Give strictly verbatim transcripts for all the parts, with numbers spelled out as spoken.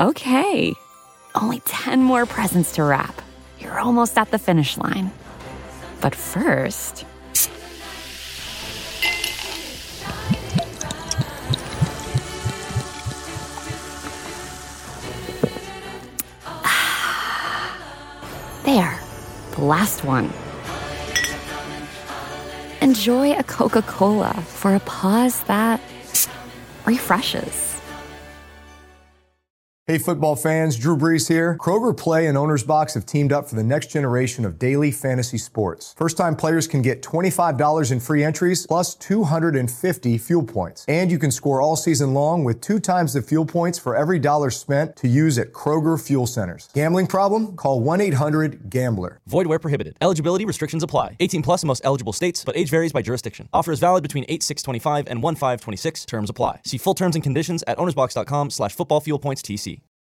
Okay, only ten more presents to wrap. You're almost at the finish line. But first... There, the last one. Enjoy a Coca-Cola for a pause that refreshes. Hey football fans, Drew Brees here. Kroger Play and Owner's Box have teamed up for the next generation of daily fantasy sports. First-time players can get twenty-five dollars in free entries plus two hundred fifty fuel points. And you can score all season long with two times the fuel points for every dollar spent to use at Kroger Fuel Centers. Gambling problem? Call one eight hundred gambler. Void where prohibited. Eligibility restrictions apply. eighteen plus in most eligible states, but age varies by jurisdiction. Offer is valid between eight six twenty-five and one five twenty-six. Terms apply. See full terms and conditions at ownersbox.com slash football fuel points TC.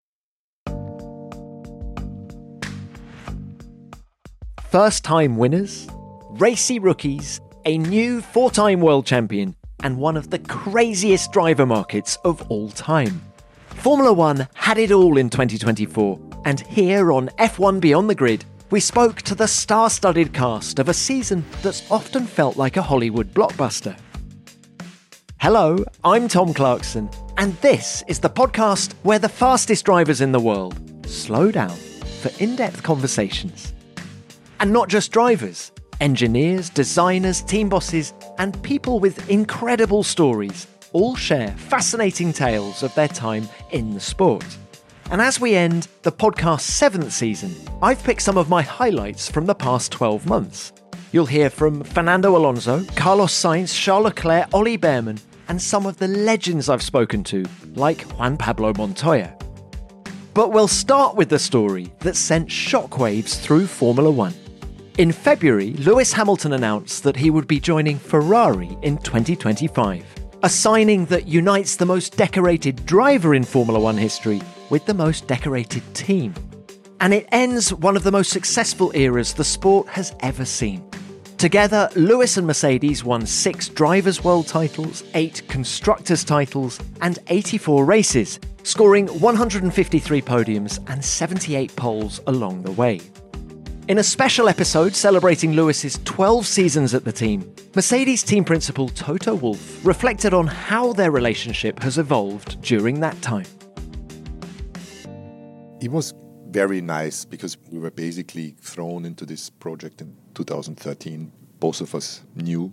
First-time winners, racy rookies, a new four-time world champion, and one of the craziest driver markets of all time. Formula One had it all in twenty twenty-four, and here on F one Beyond the Grid, we spoke to the star-studded cast of a season that's often felt like a Hollywood blockbuster. Hello, I'm Tom Clarkson, and this is the podcast where the fastest drivers in the world slow down for in-depth conversations. And not just drivers, engineers, designers, team bosses, and people with incredible stories all share fascinating tales of their time in the sport. And as we end the podcast's seventh season, I've picked some of my highlights from the past twelve months. You'll hear from Fernando Alonso, Carlos Sainz, Charles Leclerc, Ollie Behrman, and some of the legends I've spoken to, like Juan Pablo Montoya. But we'll start with the story that sent shockwaves through Formula One. In February, Lewis Hamilton announced that he would be joining Ferrari in twenty twenty-five, a signing that unites the most decorated driver in Formula One history with the most decorated team. And it ends one of the most successful eras the sport has ever seen. Together, Lewis and Mercedes won six Drivers' World titles, eight Constructors' titles, and eighty-four races, scoring one hundred fifty-three podiums and seventy-eight poles along the way. In a special episode celebrating Lewis's twelve seasons at the team, Mercedes team principal Toto Wolff reflected on how their relationship has evolved during that time. It was very nice because we were basically thrown into this project in two thousand thirteen. Both of us knew.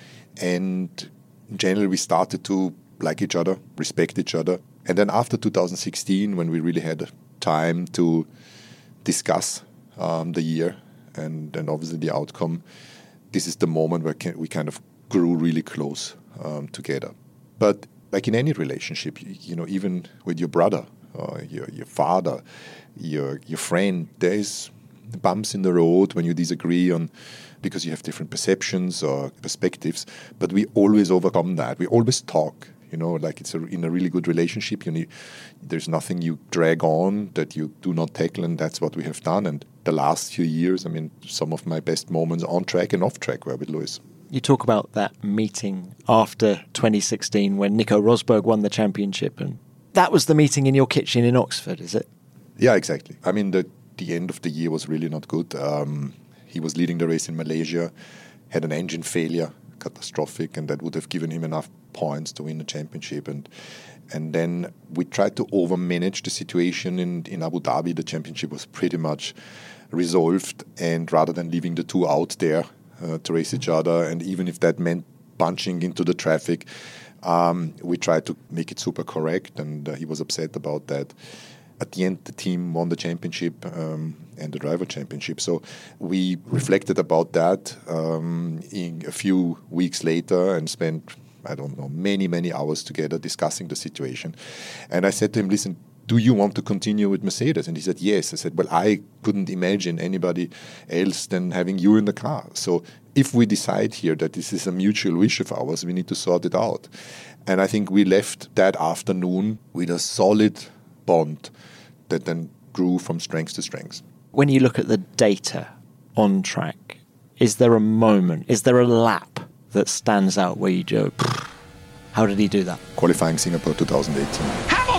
And in general, we started to like each other, respect each other. And then after two thousand sixteen, when we really had time to discuss Um, the year and, and obviously the outcome, this is the moment where can, we kind of grew really close um, together. But like in any relationship, you, you know, even with your brother, or your your father, your your friend, there is bumps in the road when you disagree on because you have different perceptions or perspectives. But we always overcome that. We always talk. You know, like it's a, in a really good relationship, you need, there's nothing you drag on that you do not tackle, and that's what we have done. And the last few years, I mean, some of my best moments on track and off track were with Lewis. You talk about that meeting after twenty sixteen when Nico Rosberg won the championship, and that was the meeting in your kitchen in Oxford, is it? Yeah, exactly. I mean, the, the end of the year was really not good. Um, he was leading the race in Malaysia, had an engine failure, catastrophic, and that would have given him enough points to win the championship. And and then we tried to over-manage the situation in, in Abu Dhabi. The championship was pretty much resolved, and rather than leaving the two out there uh, to race each other, and even if that meant punching into the traffic, um, we tried to make it super correct, and uh, he was upset about that. At the end, the team won the championship um, and the driver championship. So we reflected about that um, in a few weeks later and spent, I don't know, many, many hours together discussing the situation. And I said to him, listen, do you want to continue with Mercedes? And he said, yes. I said, well, I couldn't imagine anybody else than having you in the car. So if we decide here that this is a mutual wish of ours, we need to sort it out. And I think we left that afternoon with a solid bond that then grew from strength to strength. When you look at the data on track, is there a moment, is there a lap that stands out where you go, how did he do that? Qualifying Singapore twenty eighteen. Hamilton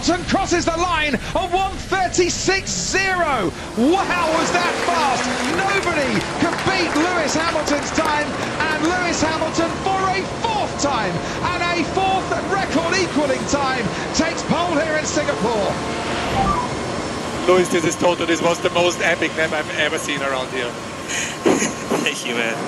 Hamilton crosses the line on one thirty-six zero. Wow, was that fast? Nobody could beat Lewis Hamilton's time, and Lewis Hamilton for a fourth time and a fourth record equaling time takes pole here in Singapore. Lewis, this is total. This was the most epic lap I've ever seen around here. Thank you, man.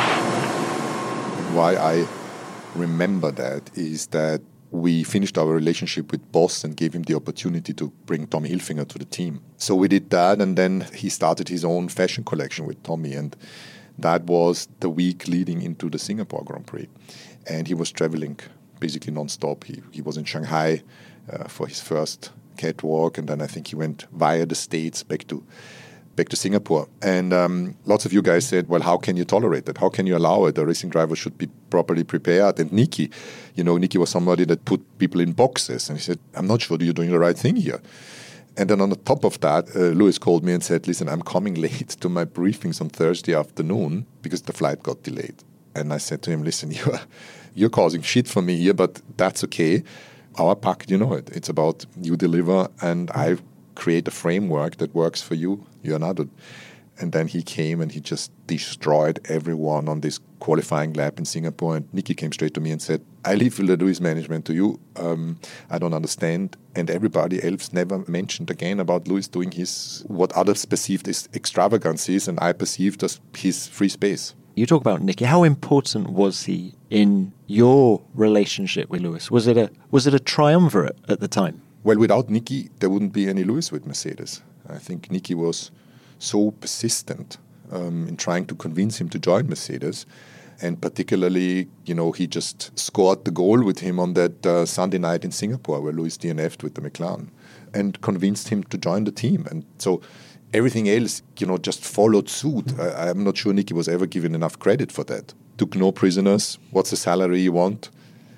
Why I remember that is that we finished our relationship with Boss and gave him the opportunity to bring Tommy Hilfiger to the team. So we did that, and then he started his own fashion collection with Tommy, and that was the week leading into the Singapore Grand Prix. And he was traveling basically non-stop. He, he was in Shanghai uh, for his first catwalk, and then I think he went via the States back to back to Singapore. And um, lots of you guys said, well, how can you tolerate that? How can you allow it? A racing driver should be properly prepared. And Nicky, you know, Nicky was somebody that put people in boxes. And he said, I'm not sure you're doing the right thing here. And then on the top of that, uh, Lewis called me and said, listen, I'm coming late to my briefings on Thursday afternoon because the flight got delayed. And I said to him, listen, you're, you're causing shit for me here, but that's okay. Our pact, you know it. It's about you deliver and I create a framework that works for you. You're an adult. And then he came and he just destroyed everyone on this qualifying lap in Singapore. And Nicky came straight to me and said, I leave the Lewis management to you. Um, I don't understand. And everybody else never mentioned again about Lewis doing his, what others perceived as extravagancies, and I perceived as his free space. You talk about Nicky. How important was he in your relationship with Lewis? Was it a was it a triumvirate at the time? Well, without Nicky, there wouldn't be any Lewis with Mercedes. I think Nicky was so persistent um, in trying to convince him to join Mercedes. And particularly, you know, he just scored the goal with him on that uh, Sunday night in Singapore where Lewis D N F'd with the McLaren and convinced him to join the team. And so everything else, you know, just followed suit. I, I'm not sure Nicky was ever given enough credit for that. Took no prisoners. What's the salary you want?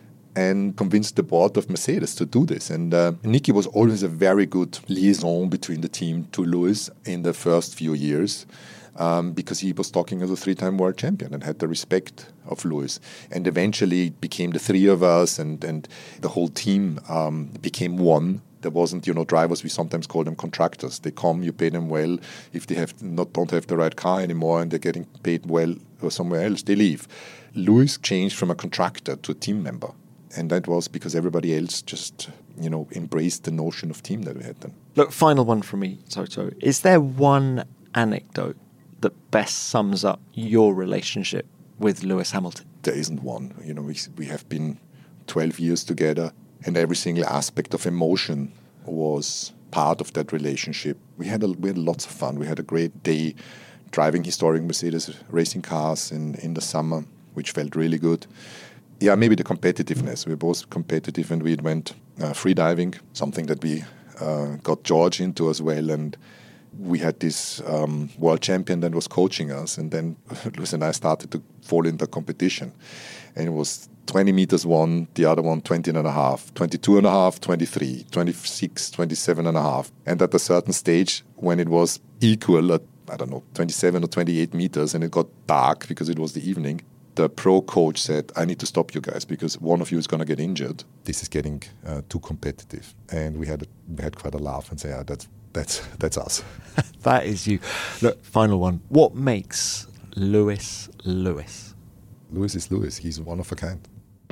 And convinced the board of Mercedes to do this. And uh, Nicky was always a very good liaison between the team to Lewis in the first few years um, because he was talking as a three-time world champion and had the respect of Lewis. And eventually it became the three of us, and, and the whole team um, became one. There wasn't, you know, drivers, we sometimes call them contractors. They come, you pay them well. If they have not don't have the right car anymore and they're getting paid well or somewhere else, they leave. Lewis changed from a contractor to a team member. And that was because everybody else just, you know, embraced the notion of team that we had then. Look, final one from me, Toto. Is there one anecdote that best sums up your relationship with Lewis Hamilton? There isn't one. You know, we, we have been twelve years together, and every single aspect of emotion was part of that relationship. We had, a, we had lots of fun. We had a great day driving historic Mercedes racing cars in, in the summer, which felt really good. Yeah, maybe the competitiveness. We were both competitive, and we went uh, free diving, something that we uh, got George into as well. And we had this um, world champion that was coaching us, and then Lewis and I started to fall in the competition. And it was twenty meters one, the other one twenty and a half, twenty-two and a half, twenty-three, twenty-six, twenty-seven and a half. And at a certain stage, when it was equal at, I don't know, twenty-seven or twenty-eight meters, and it got dark because it was the evening, the pro coach said, I need to stop you guys because one of you is going to get injured. This is getting uh, too competitive. And we had a, we had quite a laugh and say, yeah, that's, that's, that's us. That is you. Look, final one. What makes Lewis Lewis? Lewis is Lewis. He's one of a kind.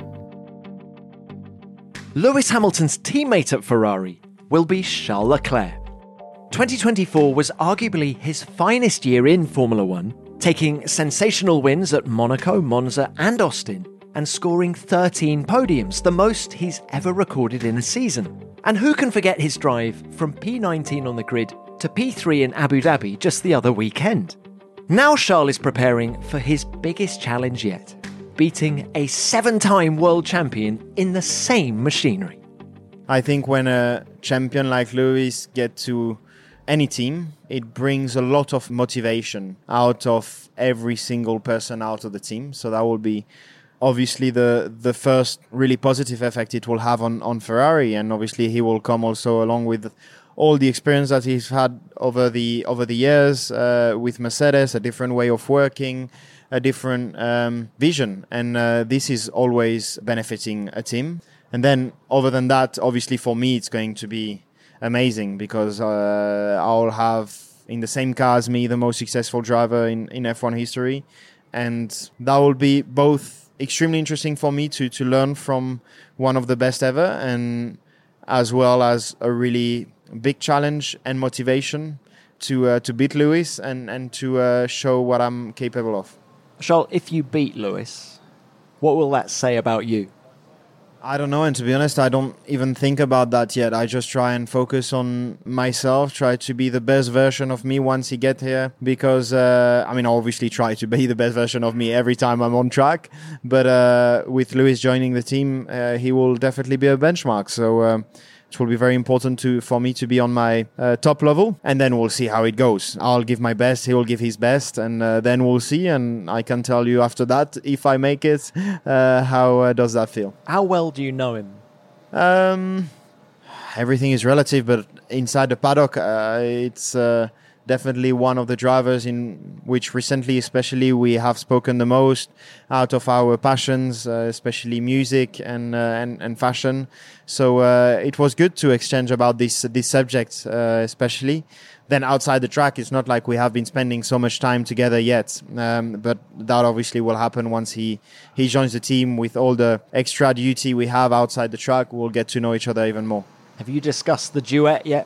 Lewis Hamilton's teammate at Ferrari will be Charles Leclerc. twenty twenty-four was arguably his finest year in Formula One, taking sensational wins at Monaco, Monza and Austin, and scoring thirteen podiums, the most he's ever recorded in a season. And who can forget his drive from P nineteen on the grid to P three in Abu Dhabi just the other weekend? Now Charles is preparing for his biggest challenge yet, beating a seven-time world champion in the same machinery. I think when a champion like Lewis gets to any team, it brings a lot of motivation out of every single person out of the team. So that will be obviously the the first really positive effect it will have on, on Ferrari. And obviously he will come also along with all the experience that he's had over the over the years uh, with Mercedes, a different way of working, a different um, vision. And uh, this is always benefiting a team. And then, other than that, obviously for me, it's going to be amazing because uh, I'll have in the same car as me the most successful driver in, in F one history. And that will be both extremely interesting for me to, to learn from one of the best ever, and as well as a really big challenge and motivation to uh, to beat Lewis and, and to uh, show what I'm capable of. Charles, if you beat Lewis, what will that say about you? I don't know, and to be honest, I don't even think about that yet. I just try and focus on myself, try to be the best version of me once he get here, because, uh, I mean, I obviously try to be the best version of me every time I'm on track, but uh, with Lewis joining the team, uh, he will definitely be a benchmark, so uh, it will be very important to for me to be on my uh, top level, and then we'll see how it goes. I'll give my best, he will give his best, and uh, then we'll see, and I can tell you after that, if I make it, uh, how uh, does that feel. How well do you know him? Um, everything is relative, but inside the paddock, uh, it's uh, definitely one of the drivers in which recently, especially, we have spoken the most out of our passions, uh, especially music and, uh, and and fashion. So uh, it was good to exchange about this this subject, uh, especially. Then outside the track, it's not like we have been spending so much time together yet, um, but that obviously will happen once he, he joins the team. With all the extra duty we have outside the track, we'll get to know each other even more. Have you discussed the duet yet?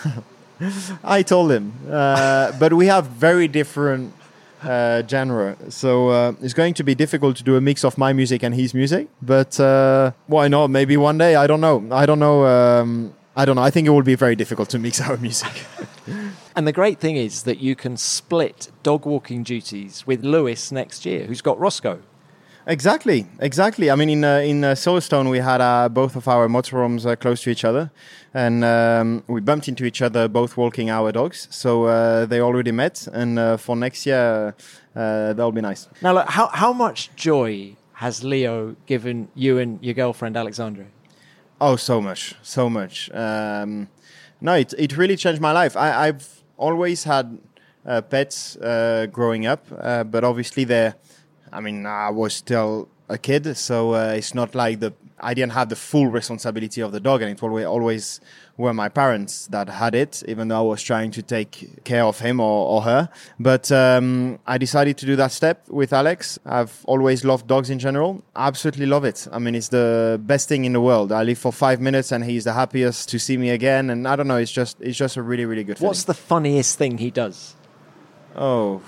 I told him, uh, but we have very different uh, genre, so uh, it's going to be difficult to do a mix of my music and his music. But uh, why not? Maybe one day. I don't know. I don't know. Um, I don't know. I think it will be very difficult to mix our music. And the great thing is that you can split dog walking duties with Lewis next year, who's got Roscoe. Exactly, exactly. I mean, in uh, in uh, Silverstone, we had uh, both of our motorhomes uh, close to each other, and um, we bumped into each other, both walking our dogs. So uh, they already met, and uh, for next year, uh, that'll be nice. Now, look, how how much joy has Leo given you and your girlfriend Alexandra? Oh, so much, so much. Um, no, it it really changed my life. I, I've always had uh, pets uh, growing up, uh, but obviously they're. I mean, I was still a kid, so uh, it's not like the I didn't have the full responsibility of the dog, and it always, always were my parents that had it, even though I was trying to take care of him or, or her. But um, I decided to do that step with Alex. I've always loved dogs in general. I absolutely love it. I mean, it's the best thing in the world. I live for five minutes, and he's the happiest to see me again. And I don't know, it's just it's just a really, really good feeling. What's the funniest thing he does? Oh...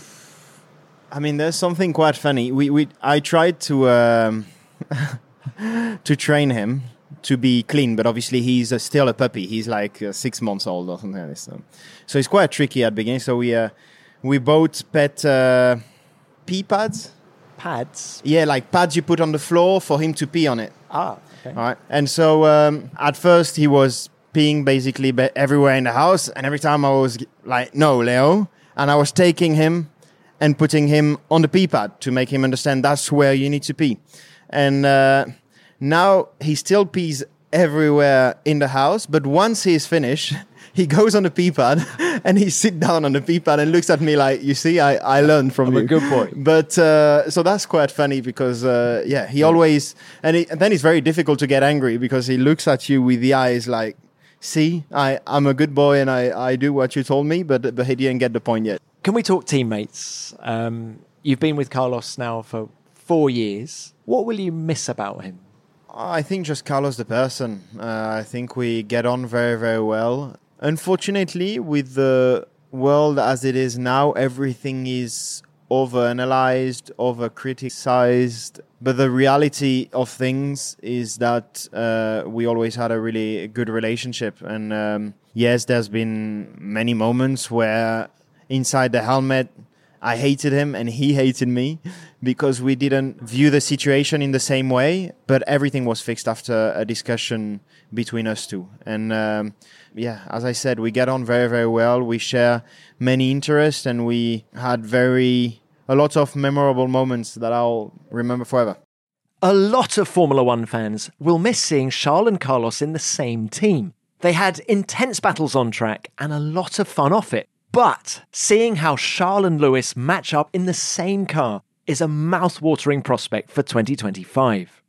I mean, there's something quite funny. We we I tried to um, to train him to be clean, but obviously he's uh, still a puppy. He's like uh, six months old or something like this. So, so it's quite tricky at the beginning. So we uh, we bought pet uh, pee pads. Pads? Yeah, like pads you put on the floor for him to pee on it. Ah, okay. All right. And so um, at first he was peeing basically everywhere in the house, and every time I was like, "No, Leo," and I was taking him and putting him on the pee pad to make him understand that's where you need to pee. And uh, now he still pees everywhere in the house, but once he's finished, he goes on the pee pad and he sits down on the pee pad and looks at me like, you see, I, I learned from I'm you. a good boy. But uh, so that's quite funny because, uh, yeah, he yeah. always, and, he, and then it's very difficult to get angry because he looks at you with the eyes like, see, I, I'm a good boy and I, I do what you told me, but, but he didn't get the point yet. Can we talk teammates? Um, you've been with Carlos now for four years. What will you miss about him? I think just Carlos the person. Uh, I think we get on very, very well. Unfortunately, with the world as it is now, everything is over-analyzed, over-criticized. But the reality of things is that uh, we always had a really good relationship. And um, yes, there's been many moments where inside the helmet, I hated him and he hated me because we didn't view the situation in the same way, but everything was fixed after a discussion between us two. And um, yeah, as I said, we get on very, very well. We share many interests and we had very, a lot of memorable moments that I'll remember forever. A lot of Formula One fans will miss seeing Charles and Carlos in the same team. They had intense battles on track and a lot of fun off it. But seeing how Charles and Lewis match up in the same car is a mouth-watering prospect for twenty twenty-five.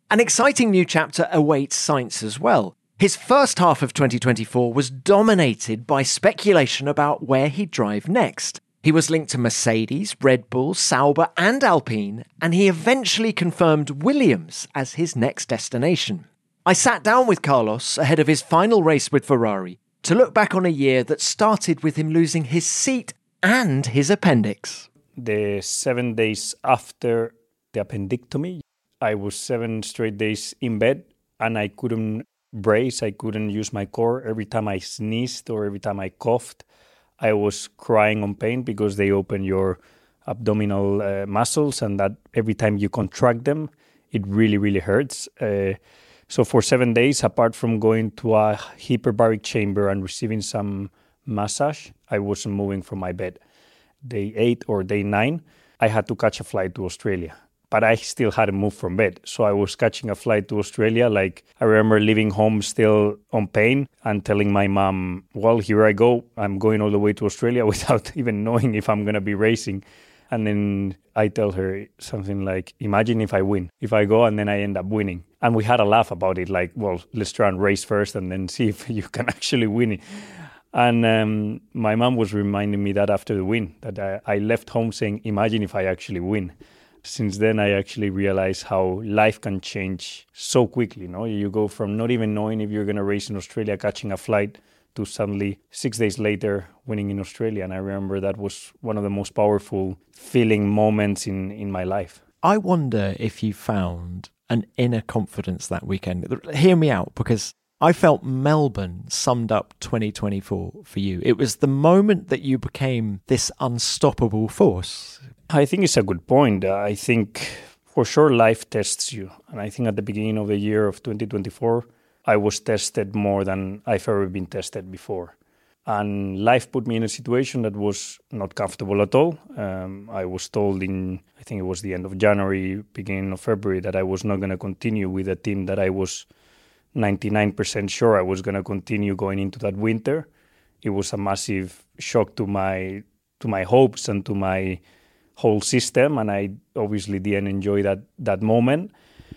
An exciting new chapter awaits Sainz as well. His first half of twenty twenty-four was dominated by speculation about where he'd drive next. He was linked to Mercedes, Red Bull, Sauber and Alpine, and he eventually confirmed Williams as his next destination. I sat down with Carlos ahead of his final race with Ferrari to look back on a year that started with him losing his seat and his appendix. The seven days after the appendectomy, I was seven straight days in bed and I couldn't brace, I couldn't use my core. Every time I sneezed or every time I coughed, I was crying on pain because they open your abdominal uh, muscles, and that every time you contract them, it really, really hurts. Uh, so for seven days, apart from going to a hyperbaric chamber and receiving some massage, I wasn't moving from my bed. Day eight or day nine, I had to catch a flight to Australia. But I still hadn't moved from bed. So I was catching a flight to Australia. Like, I remember leaving home still on pain and telling my mom, well, here I go. I'm going all the way to Australia without even knowing if I'm going to be racing. And then I tell her something like, imagine if I win. If I go and then I end up winning. And we had a laugh about it. Like, well, let's try and race first and then see if you can actually win it. And um, my mom was reminding me that after the win, that I, I left home saying, imagine if I actually win. Since then, I actually realized how life can change so quickly. You know, you go from not even knowing if you're going to race in Australia, catching a flight, to suddenly six days later winning in Australia. And I remember that was one of the most powerful feeling moments in, in my life. I wonder if you found an inner confidence that weekend. Hear me out, because I felt Melbourne summed up twenty twenty-four for you. It was the moment that you became this unstoppable force. I think it's a good point. Uh, I think for sure life tests you. And I think at the beginning of the year of twenty twenty-four, I was tested more than I've ever been tested before. And life put me in a situation that was not comfortable at all. Um, I was told in, I think it was the end of January, beginning of February, that I was not going to continue with a team that I was ninety-nine percent sure I was going to continue going into that winter. It was a massive shock to my to my hopes and to my whole system, and I obviously didn't enjoy that that moment.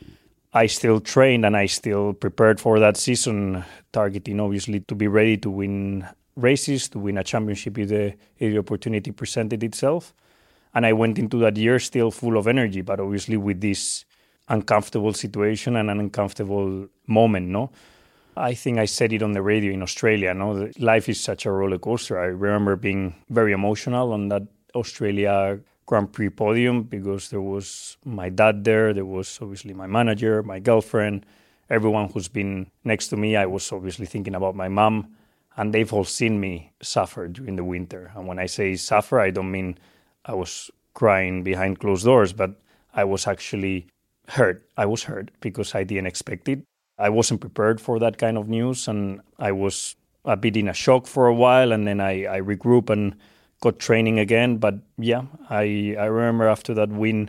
I still trained and I still prepared for that season, targeting obviously to be ready to win races, to win a championship if the, if the opportunity presented itself. And I went into that year still full of energy, but obviously with this uncomfortable situation and an uncomfortable moment, no? I think I said it on the radio in Australia, no? Life is such a roller coaster. I remember being very emotional on that Australia Grand Prix podium because there was my dad there, there was obviously my manager, my girlfriend, everyone who's been next to me. I was obviously thinking about my mom, and they've all seen me suffer during the winter. And when I say suffer, I don't mean I was crying behind closed doors, but I was actually hurt. I was hurt because I didn't expect it. I wasn't prepared for that kind of news, and I was a bit in a shock for a while, and then I, I regrouped and got training again. But yeah, I, I remember after that win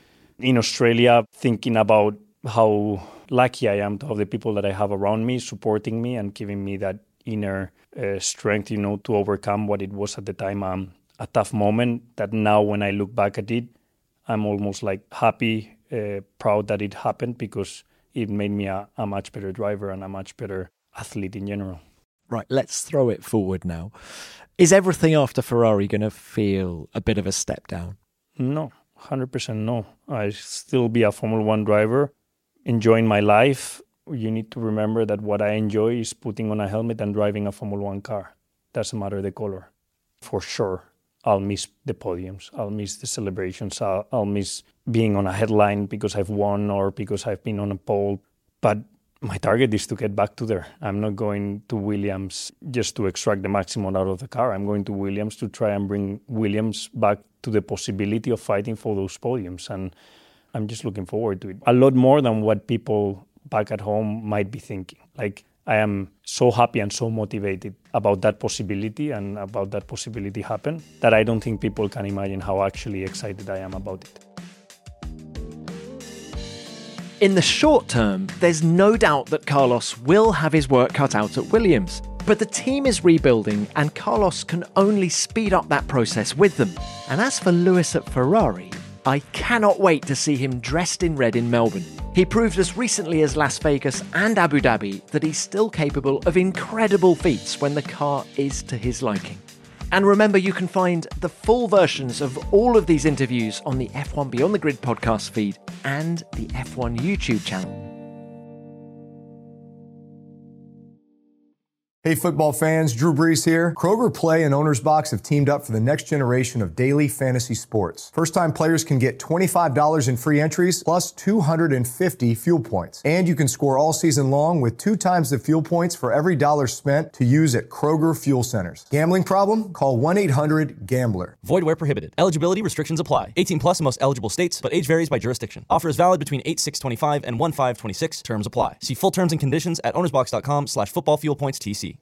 in Australia thinking about how lucky I am to have the people that I have around me supporting me and giving me that inner uh, strength, you know, to overcome what it was at the time, um, a tough moment that now when I look back at it, I'm almost like happy, uh, proud that it happened because it made me a, a much better driver and a much better athlete in general. Right, let's throw it forward now. Is everything after Ferrari going to feel a bit of a step down? No, one hundred percent no. I still be a Formula One driver, enjoying my life. You need to remember that what I enjoy is putting on a helmet and driving a Formula One car. Doesn't matter the color. For sure, I'll miss the podiums. I'll miss the celebrations. I'll, I'll miss being on a headline because I've won or because I've been on a pole. But my target is to get back to there. I'm not going to Williams just to extract the maximum out of the car. I'm going to Williams to try and bring Williams back to the possibility of fighting for those podiums. And I'm just looking forward to it. A lot more than what people back at home might be thinking. Like, I am so happy and so motivated about that possibility and about that possibility happen that I don't think people can imagine how actually excited I am about it. In the short term, there's no doubt that Carlos will have his work cut out at Williams. But the team is rebuilding and Carlos can only speed up that process with them. And as for Lewis at Ferrari, I cannot wait to see him dressed in red in Melbourne. He proved as recently as Las Vegas and Abu Dhabi that he's still capable of incredible feats when the car is to his liking. And remember, you can find the full versions of all of these interviews on the F one Beyond the Grid podcast feed and the F one YouTube channel. Hey football fans, Drew Brees here. Kroger Play and Owner's Box have teamed up for the next generation of daily fantasy sports. First-time players can get twenty-five dollars in free entries plus two hundred fifty fuel points. And you can score all season long with two times the fuel points for every dollar spent to use at Kroger Fuel Centers. Gambling problem? Call one eight hundred gambler. Void where prohibited. Eligibility restrictions apply. eighteen plus in most eligible states, but age varies by jurisdiction. Offer is valid between eight six twenty-five and one five twenty-six. Terms apply. See full terms and conditions at ownersbox.com slash football fuel points TC.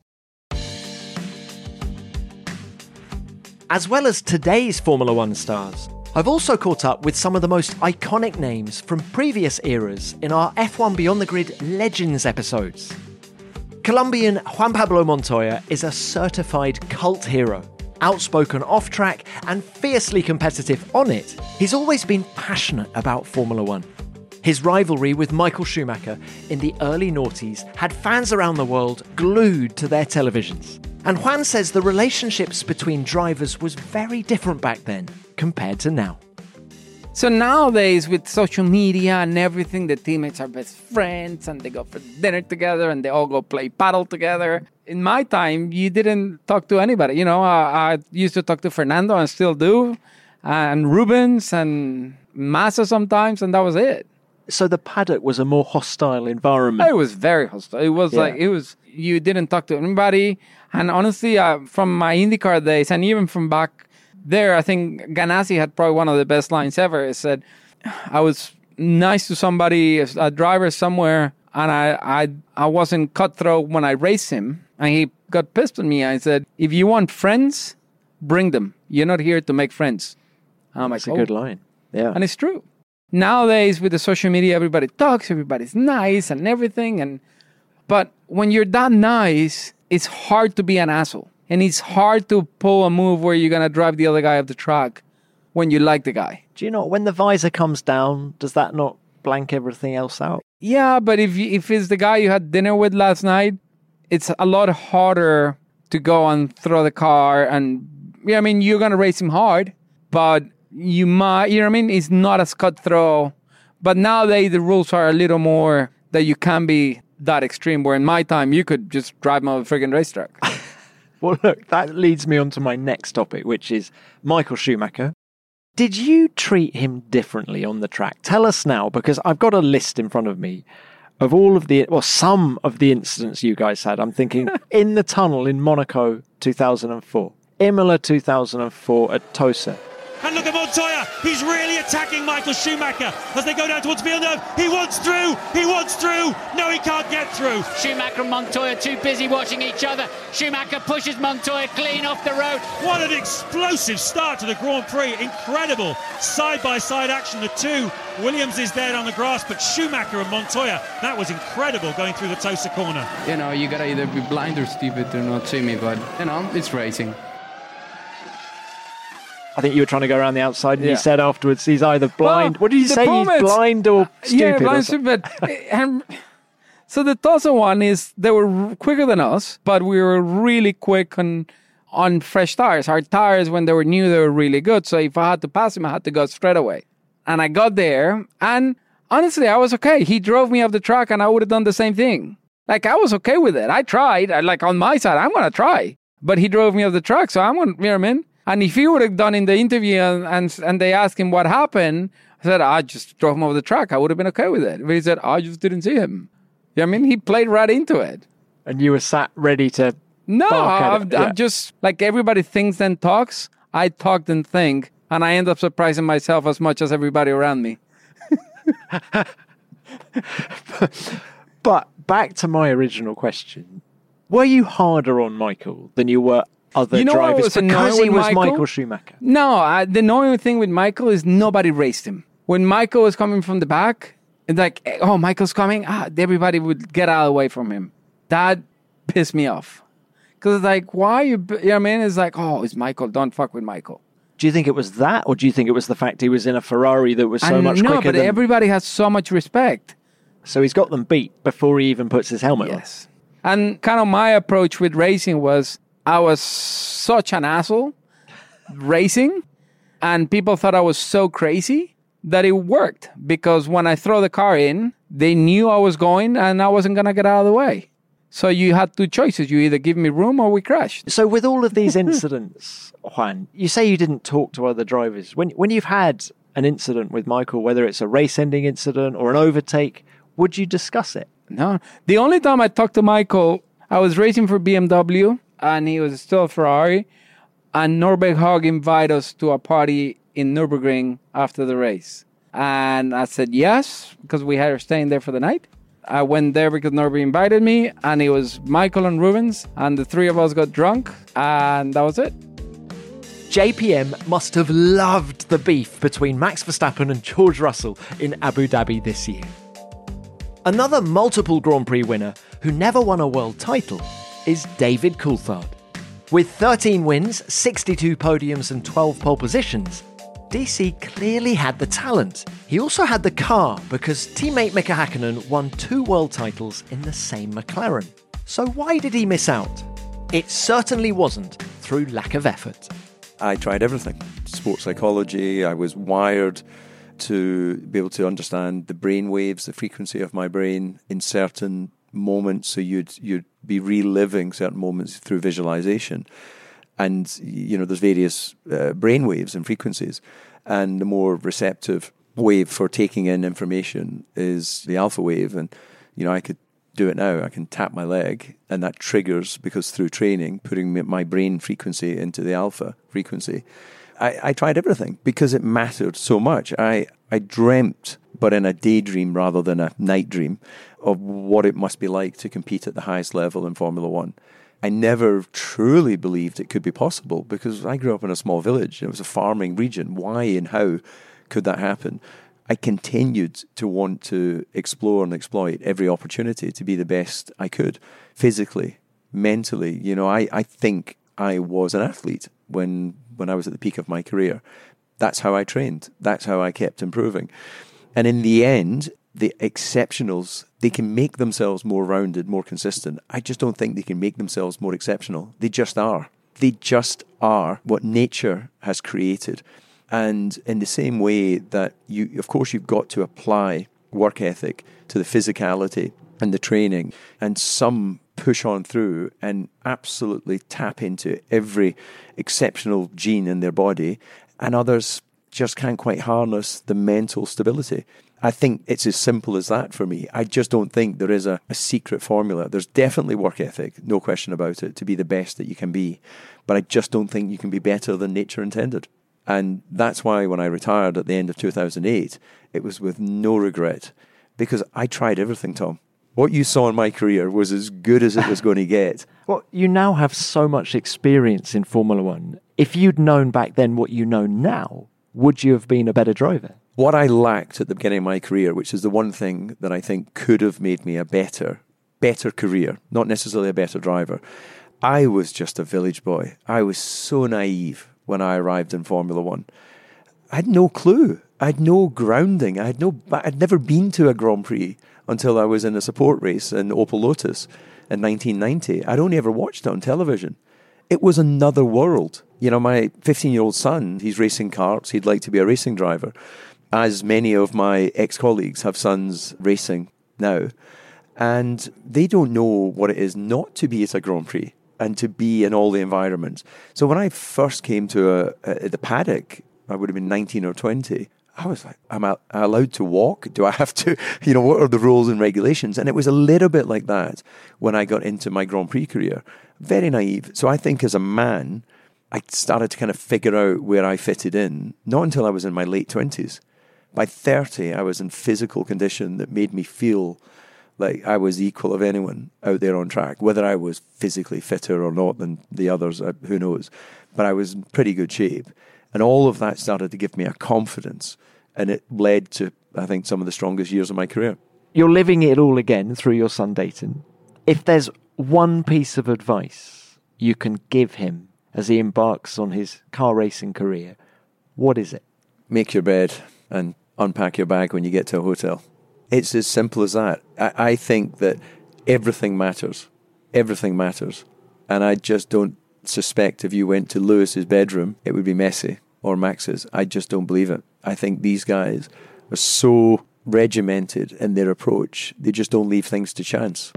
As well as today's Formula One stars, I've also caught up with some of the most iconic names from previous eras in our F one Beyond the Grid Legends episodes. Colombian Juan Pablo Montoya is a certified cult hero. Outspoken off-track and fiercely competitive on it, he's always been passionate about Formula One. His rivalry with Michael Schumacher in the early noughties had fans around the world glued to their televisions. And Juan says the relationships between drivers was very different back then compared to now. So nowadays, with social media and everything, the teammates are best friends and they go for dinner together and they all go play paddle together. In my time, you didn't talk to anybody. You know, I, I used to talk to Fernando and still do, and Rubens and Massa sometimes, and that was it. So the paddock was a more hostile environment. It was very hostile. It was yeah. like, it was, you didn't talk to anybody. And honestly, uh, from my IndyCar days, and even from back there, I think Ganassi had probably one of the best lines ever. It said, I was nice to somebody, a driver somewhere, and I, I, I wasn't cutthroat when I raced him. And he got pissed at me. I said, if you want friends, bring them. You're not here to make friends. And I'm That's like, a oh. good line. Yeah. And it's true. Nowadays, with the social media, everybody talks, everybody's nice and everything. And but when you're that nice, it's hard to be an asshole. And it's hard to pull a move where you're going to drive the other guy off the track when you like the guy. Do you know, when the visor comes down, does that not blank everything else out? Yeah, but if you, if it's the guy you had dinner with last night, it's a lot harder to go and throw the car. And, yeah, I mean, you're going to race him hard, but you might, you know what I mean? It's not as cutthroat. But nowadays, the rules are a little more that you can be that extreme, where in my time, you could just drive him on a friggin' racetrack. Well, look, that leads me on to my next topic, which is Michael Schumacher. Did you treat him differently on the track? Tell us now, because I've got a list in front of me of all of the, well, some of the incidents you guys had. I'm thinking in the tunnel in Monaco two thousand four, Imola two thousand four at Tosa. And look at Montoya, he's really attacking Michael Schumacher as they go down towards Villeneuve. He wants through, he wants through, no he can't get through. Schumacher and Montoya too busy watching each other. Schumacher pushes Montoya clean off the road. What an explosive start to the Grand Prix, incredible side-by-side action, the two. Williams is there on the grass, but Schumacher and Montoya, that was incredible going through the Tosa corner. You know, you gotta either be blind or stupid to not see me, but you know, it's racing. I think you were trying to go around the outside, and yeah. you said afterwards he's either blind. Well, what did you say? He's blind or stupid? Yeah, blind, stupid. And so the Tosa one is they were quicker than us, but we were really quick on on fresh tires. Our tires, when they were new, they were really good. So if I had to pass him, I had to go straight away. And I got there, and honestly, I was okay. He drove me off the track, and I would have done the same thing. Like, I was okay with it. I tried. I, like, on my side, I'm going to try. But he drove me off the track, so I'm going to, you know what I mean? And if he would have done in the interview and, and and they asked him what happened, I said, I just drove him over the track. I would have been okay with it. But he said, I just didn't see him. You know what I mean? He played right into it. And you were sat ready to No, I'm, yeah. I'm just, like everybody thinks and talks, I talked and think, and I end up surprising myself as much as everybody around me. But back to my original question. Were you harder on Michael than you were other you know drivers was because he was Michael? Michael Schumacher? No, I, the annoying thing with Michael is nobody raced him. When Michael was coming from the back, it's like, oh, Michael's coming. Ah, everybody would get out of the way from him. That pissed me off. Because it's like, why are you, you know what I mean? It's like, oh, it's Michael. Don't fuck with Michael. Do you think it was that, or do you think it was the fact he was in a Ferrari that was so and much no, quicker but than... everybody has so much respect. So he's got them beat before he even puts his helmet on. Yes. And kind of my approach with racing was I was such an asshole racing, and people thought I was so crazy that it worked, because when I throw the car in, they knew I was going and I wasn't going to get out of the way. So you had two choices. You either give me room or we crashed. So with all of these incidents, Juan, you say you didn't talk to other drivers. When when you've had an incident with Michael, whether it's a race-ending incident or an overtake, would you discuss it? No. The only time I talked to Michael, I was racing for B M W and he was still a Ferrari, and Norbert Haag invited us to a party in Nürburgring after the race. And I said yes, because we had her staying there for the night. I went there because Norbert invited me, and it was Michael and Rubens, and the three of us got drunk, and that was it. J P M must have loved the beef between Max Verstappen and George Russell in Abu Dhabi this year. Another multiple Grand Prix winner who never won a world title is David Coulthard. With thirteen wins, sixty-two podiums and twelve pole positions, D C clearly had the talent. He also had the car, because teammate Mika Hakkinen won two world titles in the same McLaren. So why did he miss out? It certainly wasn't through lack of effort. I tried everything. Sports psychology, I was wired to be able to understand the brain waves, the frequency of my brain in certain moments, so you'd you'd be reliving certain moments through visualization. And, you know, there's various uh, brain waves and frequencies. And the more receptive wave for taking in information is the alpha wave. And, you know, I could do it now. I can tap my leg, and that triggers, because through training, putting my brain frequency into the alpha frequency. I, I tried everything because it mattered so much. I, I dreamt, but in a daydream rather than a night dream, of what it must be like to compete at the highest level in Formula One. I never truly believed it could be possible, because I grew up in a small village. It was a farming region. Why and how could that happen? I continued to want to explore and exploit every opportunity to be the best I could, physically, mentally. You know, I, I think I was an athlete when when I was at the peak of my career. That's how I trained. That's how I kept improving. And in the end, the exceptionals, they can make themselves more rounded, more consistent. I just don't think they can make themselves more exceptional. They just are. They just are what nature has created. And in the same way that you, of course, you've got to apply work ethic to the physicality and the training, and some push on through and absolutely tap into every exceptional gene in their body, and others just can't quite harness the mental stability. I think it's as simple as that for me. I just don't think there is a, a secret formula. There's definitely work ethic, no question about it, to be the best that you can be. But I just don't think you can be better than nature intended. And that's why when I retired at the end of two thousand eight, it was with no regret, because I tried everything, Tom. What you saw in my career was as good as it was going to get. Well, you now have so much experience in Formula One. If you'd known back then what you know now, would you have been a better driver? What I lacked at the beginning of my career, which is the one thing that I think could have made me a better, better career, not necessarily a better driver, I was just a village boy. I was so naive when I arrived in Formula One. I had no clue. I had no grounding. I had no. I'd never been to a Grand Prix until I was in a support race in Opel Lotus in nineteen ninety. I'd only ever watched it on television. It was another world. You know, my fifteen-year-old son, he's racing karts. He'd like to be a racing driver. As many of my ex-colleagues have sons racing now. And they don't know what it is not to be at a Grand Prix and to be in all the environments. So when I first came to a, a, the paddock, I would have been nineteen or twenty. I was like, am I allowed to walk? Do I have to, you know, what are the rules and regulations? And it was a little bit like that when I got into my Grand Prix career. Very naive. So I think as a man, I started to kind of figure out where I fitted in, not until I was in my late twenties. By thirty, I was in physical condition that made me feel like I was equal of anyone out there on track. Whether I was physically fitter or not than the others, who knows? But I was in pretty good shape. And all of that started to give me a confidence. And it led to, I think, some of the strongest years of my career. You're living it all again through your son, Dayton. If there's one piece of advice you can give him as he embarks on his car racing career, What is it? Make your bed and unpack your bag when you get to a hotel. It's as simple as that. I, I think that everything matters. Everything matters. And I just don't suspect if you went to Lewis's bedroom, it would be messy, or Max's. I just don't believe it. I think these guys are so regimented in their approach. They just don't leave things to chance.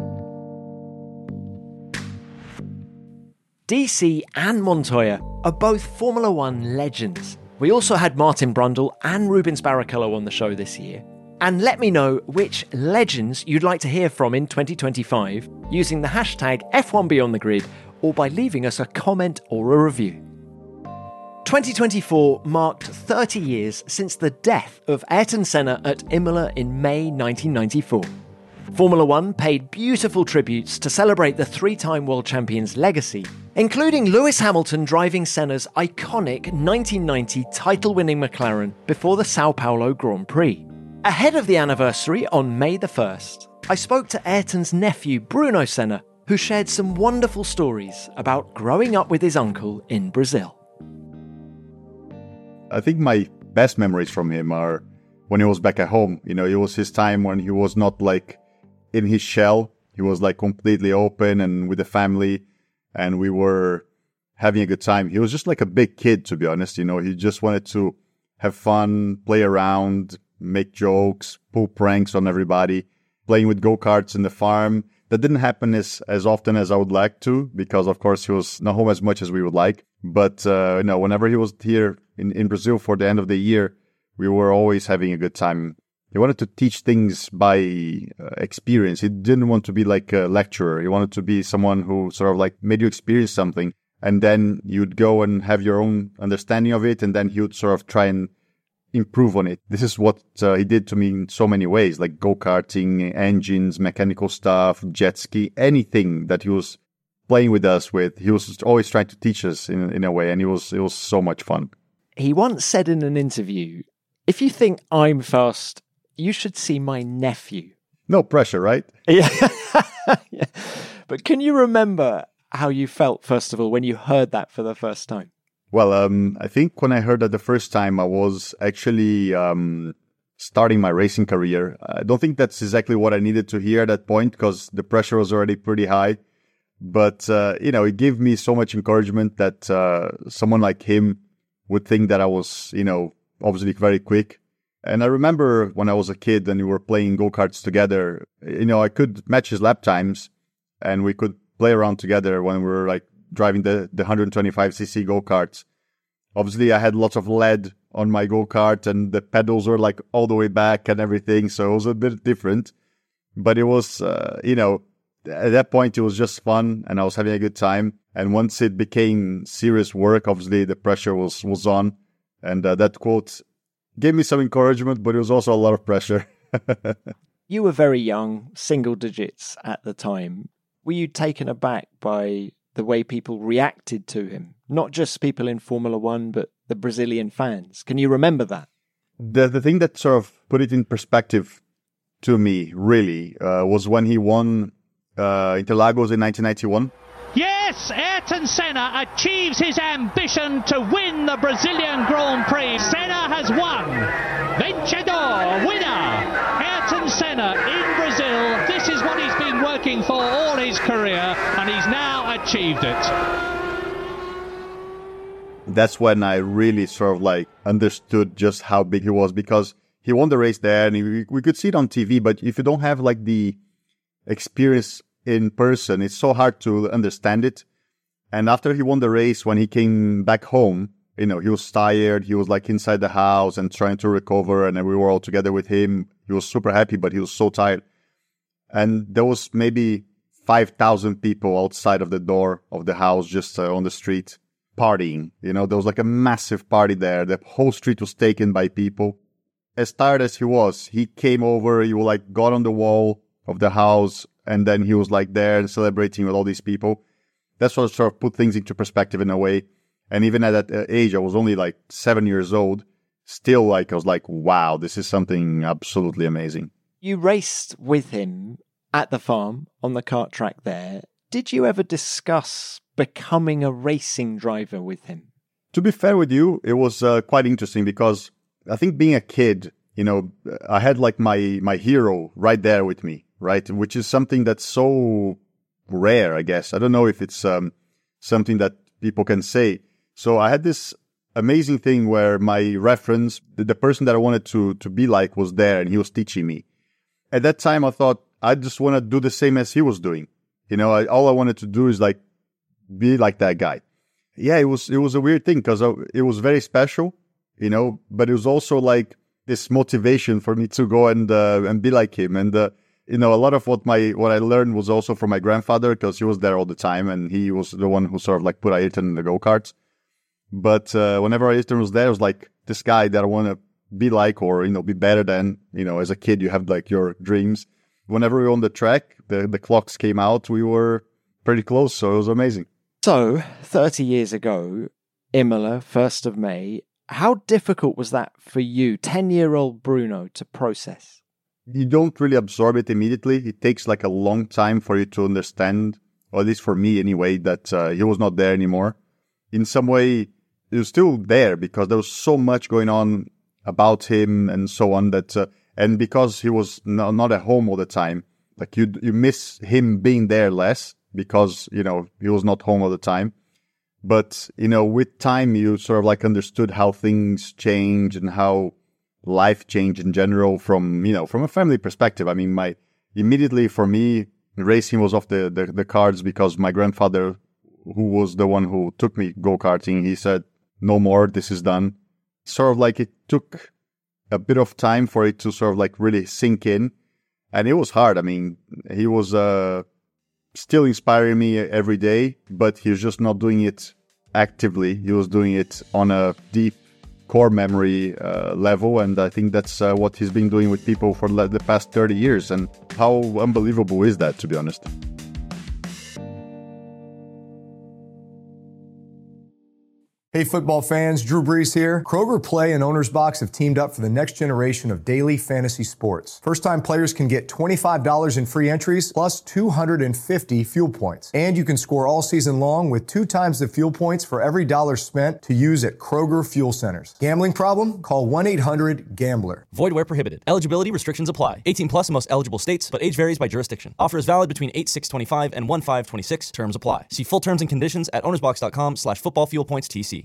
D C and Montoya are both Formula One legends. We also had Martin Brundle and Rubens Barrichello on the show this year. And let me know which legends you'd like to hear from in twenty twenty-five using the hashtag F one Beyond the Grid or by leaving us a comment or a review. twenty twenty-four marked thirty years since the death of Ayrton Senna at Imola in May nineteen ninety-four. Formula One paid beautiful tributes to celebrate the three-time world champion's legacy, including Lewis Hamilton driving Senna's iconic nineteen ninety title-winning McLaren before the Sao Paulo Grand Prix. Ahead of the anniversary on May the first, I spoke to Ayrton's nephew Bruno Senna, who shared some wonderful stories about growing up with his uncle in Brazil. I think my best memories from him are when he was back at home. You know, it was his time when he was not like in his shell. He was like completely open and with the family, and we were having a good time. He was just like a big kid, to be honest. You know, he just wanted to have fun, play around, make jokes, pull pranks on everybody, playing with go-karts in the farm. That didn't happen as, as often as I would like to, because of course he was not home as much as we would like. But, uh, you know, whenever he was here in, in Brazil for the end of the year, we were always having a good time. He wanted to teach things by uh, experience. He didn't want to be like a lecturer. He wanted to be someone who sort of like made you experience something, and then you'd go and have your own understanding of it, and then he would sort of try and improve on it. This is what uh, he did to me in so many ways, like go-karting, engines, mechanical stuff, jet ski, anything that he was playing with us with. He was always trying to teach us in, in a way, and it was, it was so much fun. He once said in an interview, "If you think I'm fast, you should see my nephew." No pressure, right? Yeah. Yeah. But can you remember how you felt, first of all, when you heard that for the first time? Well, um, I think when I heard that the first time, I was actually um, starting my racing career. I don't think that's exactly what I needed to hear at that point, because the pressure was already pretty high. But, uh, you know, it gave me so much encouragement that uh, someone like him would think that I was, you know, obviously very quick. And I remember when I was a kid and we were playing go-karts together, you know, I could match his lap times and we could play around together when we were like driving the, the one twenty-five c c go-karts. Obviously, I had lots of lead on my go-kart and the pedals were like all the way back and everything. So it was a bit different. But it was, uh, you know, at that point, it was just fun and I was having a good time. And once it became serious work, obviously the pressure was, was on. And uh, that quote gave me some encouragement, but it was also a lot of pressure. You were very young, single digits at the time. Were you taken aback by the way people reacted to him? Not just people in Formula One, but the Brazilian fans. Can you remember that? The the thing that sort of put it in perspective to me, really, uh, was when he won uh, Interlagos in nineteen ninety-one. Yes, Ayrton Senna achieves his ambition to win the Brazilian Grand Prix. Senna has won. Vencedor, winner. Ayrton Senna in Brazil. This is what he's been working for all his career, and he's now achieved it. That's when I really sort of like understood just how big he was, because he won the race there and he, we could see it on T V, but if you don't have like the experience in person, it's so hard to understand it. And after he won the race, when he came back home, you know, he was tired. He was like inside the house and trying to recover, and we were all together with him. He was super happy, but he was so tired. And there was maybe five thousand people outside of the door of the house, just uh, on the street, partying. You know, there was like a massive party there. The whole street was taken by people. As tired as he was, he came over, he like got on the wall of the house, and then he was like there and celebrating with all these people. That's what sort of put things into perspective in a way. And even at that age, I was only like seven years old. Still, like, I was like, wow, this is something absolutely amazing. You raced with him at the farm on the kart track there. Did you ever discuss becoming a racing driver with him? To be fair with you, it was uh, quite interesting because I think being a kid, you know, I had like my, my hero right there with me, right? Which is something that's so rare, I guess. I don't know if it's um, something that people can say. So I had this amazing thing where my reference, the, the person that I wanted to, to be like was there and he was teaching me. At that time, I thought I just want to do the same as he was doing. You know, I, all I wanted to do is like be like that guy. Yeah, it was, it was a weird thing because it was very special, you know, but it was also like this motivation for me to go and, uh, and be like him. And, uh, you know, a lot of what my, what I learned was also from my grandfather because he was there all the time and he was the one who sort of like put Ayrton in the go-karts. But, uh, whenever Ayrton was there, it was like this guy that I want to be like, or, you know, be better than, you know, as a kid, you have like your dreams. Whenever we were on the track, the, the clocks came out, we were pretty close. So it was amazing. So, thirty years ago, Imola, first of May, how difficult was that for you, ten-year-old Bruno, to process? You don't really absorb it immediately. It takes like a long time for you to understand, or at least for me anyway, that uh, he was not there anymore. In some way, he was still there because there was so much going on about him and so on that, uh, and because he was no, not at home all the time, like you, you miss him being there less. Because, you know, he was not home all the time. But, you know, with time, you sort of like understood how things change and how life changed in general from, you know, from a family perspective. I mean, my, immediately for me, racing was off the, the, the cards because my grandfather, who was the one who took me go-karting, he said, no more, this is done. Sort of like it took a bit of time for it to sort of like really sink in. And it was hard. I mean, he was, uh, still inspiring me every day, but he's just not doing it actively. He was doing it on a deep core memory uh, level, and I think that's uh, what he's been doing with people for the past thirty years. And how unbelievable is that, to be honest? Hey football fans, Drew Brees here. Kroger Play and Owner's Box have teamed up for the next generation of daily fantasy sports. First-time players can get twenty-five dollars in free entries plus two hundred fifty fuel points. And you can score all season long with two times the fuel points for every dollar spent to use at Kroger Fuel Centers. Gambling problem? Call one eight hundred gambler. Void where prohibited. Eligibility restrictions apply. eighteen plus in most eligible states, but age varies by jurisdiction. Offer is valid between eight six twenty-five and one five twenty-six. Terms apply. See full terms and conditions at ownersbox.com slash football fuel points TC.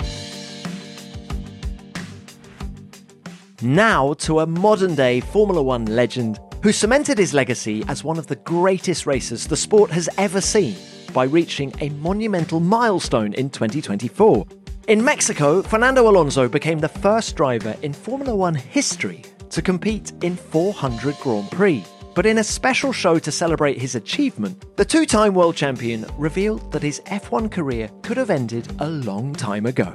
Now to a modern-day Formula One legend who cemented his legacy as one of the greatest racers the sport has ever seen by reaching a monumental milestone in twenty twenty-four. In Mexico, Fernando Alonso became the first driver in Formula One history to compete in four hundred Grand Prix. But in a special show to celebrate his achievement, the two-time world champion revealed that his F one career could have ended a long time ago.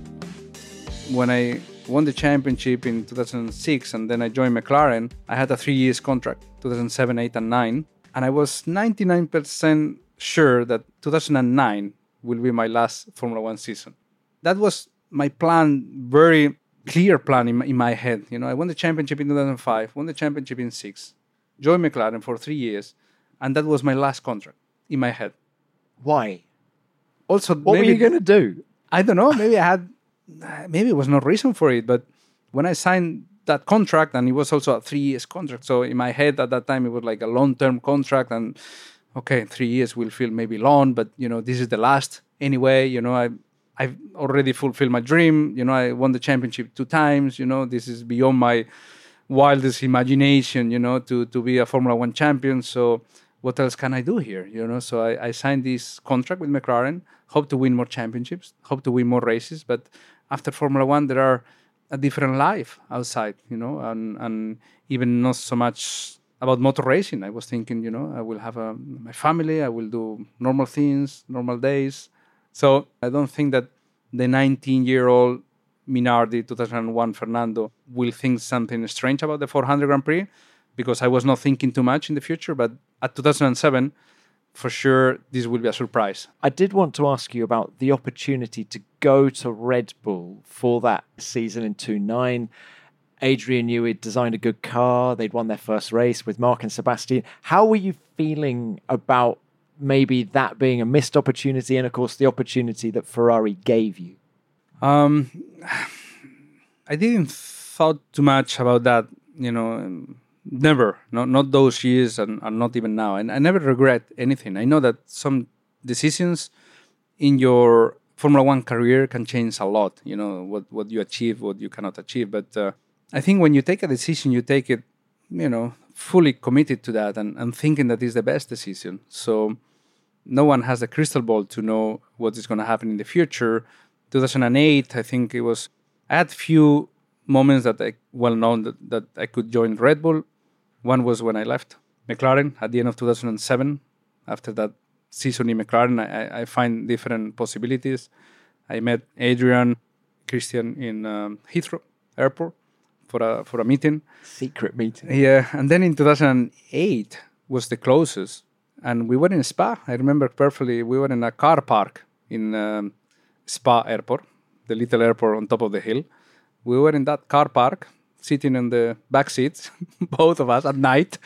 When I won the championship in two thousand six and then I joined McLaren, I had a three years contract, two thousand seven, eight and nine. And I was ninety-nine percent sure that two thousand nine will be my last Formula One season. That was my plan, very clear plan in my, in my head. You know, I won the championship in two thousand five, won the championship in six, joined McLaren for three years. And that was my last contract in my head. Why? Also, what maybe, were you going to do? I don't know. Maybe I had... Maybe it was no reason for it, but when I signed that contract, and it was also a three years contract, so in my head at that time it was like a long-term contract, and okay, three years will feel maybe long, but you know, this is the last anyway. You know, I I've already fulfilled my dream. You know, I won the championship two times. You know, this is beyond my wildest imagination. You know, to to be a Formula One champion. So what else can I do here? You know, so I, I signed this contract with McLaren. Hope to win more championships. Hope to win more races, but after Formula One, there are a different life outside, you know, and, and even not so much about motor racing. I was thinking, you know, I will have a, my family, I will do normal things, normal days. So I don't think that the nineteen-year-old Minardi, two thousand one Fernando, will think something strange about the four hundred Grand Prix, because I was not thinking too much in the future. But at two thousand seven, for sure, this will be a surprise. I did want to ask you about the opportunity to go to Red Bull for that season in two thousand nine. Adrian Newey designed a good car. They'd won their first race with Mark and Sebastian. How were you feeling about maybe that being a missed opportunity and, of course, the opportunity that Ferrari gave you? Um, I didn't thought too much about that, you know, never, not, not those years and, and not even now. And I never regret anything. I know that some decisions in your Formula One career can change a lot, you know, what, what you achieve, what you cannot achieve. But uh, I think when you take a decision, you take it, you know, fully committed to that and, and thinking that is the best decision. So no one has a crystal ball to know what is going to happen in the future. two thousand eight, I think it was, I had few moments that I well known that, that I could join Red Bull. One was when I left McLaren at the end of two thousand seven. After that season in McLaren, I, I find different possibilities. I met Adrian, Christian in um, Heathrow Airport for a for a meeting. Secret meeting. Yeah, and then in two thousand eight was the closest, and we were in Spa. I remember perfectly. We were in a car park in um, Spa Airport, the little airport on top of the hill. We were in that car park, sitting in the back seats, both of us at night,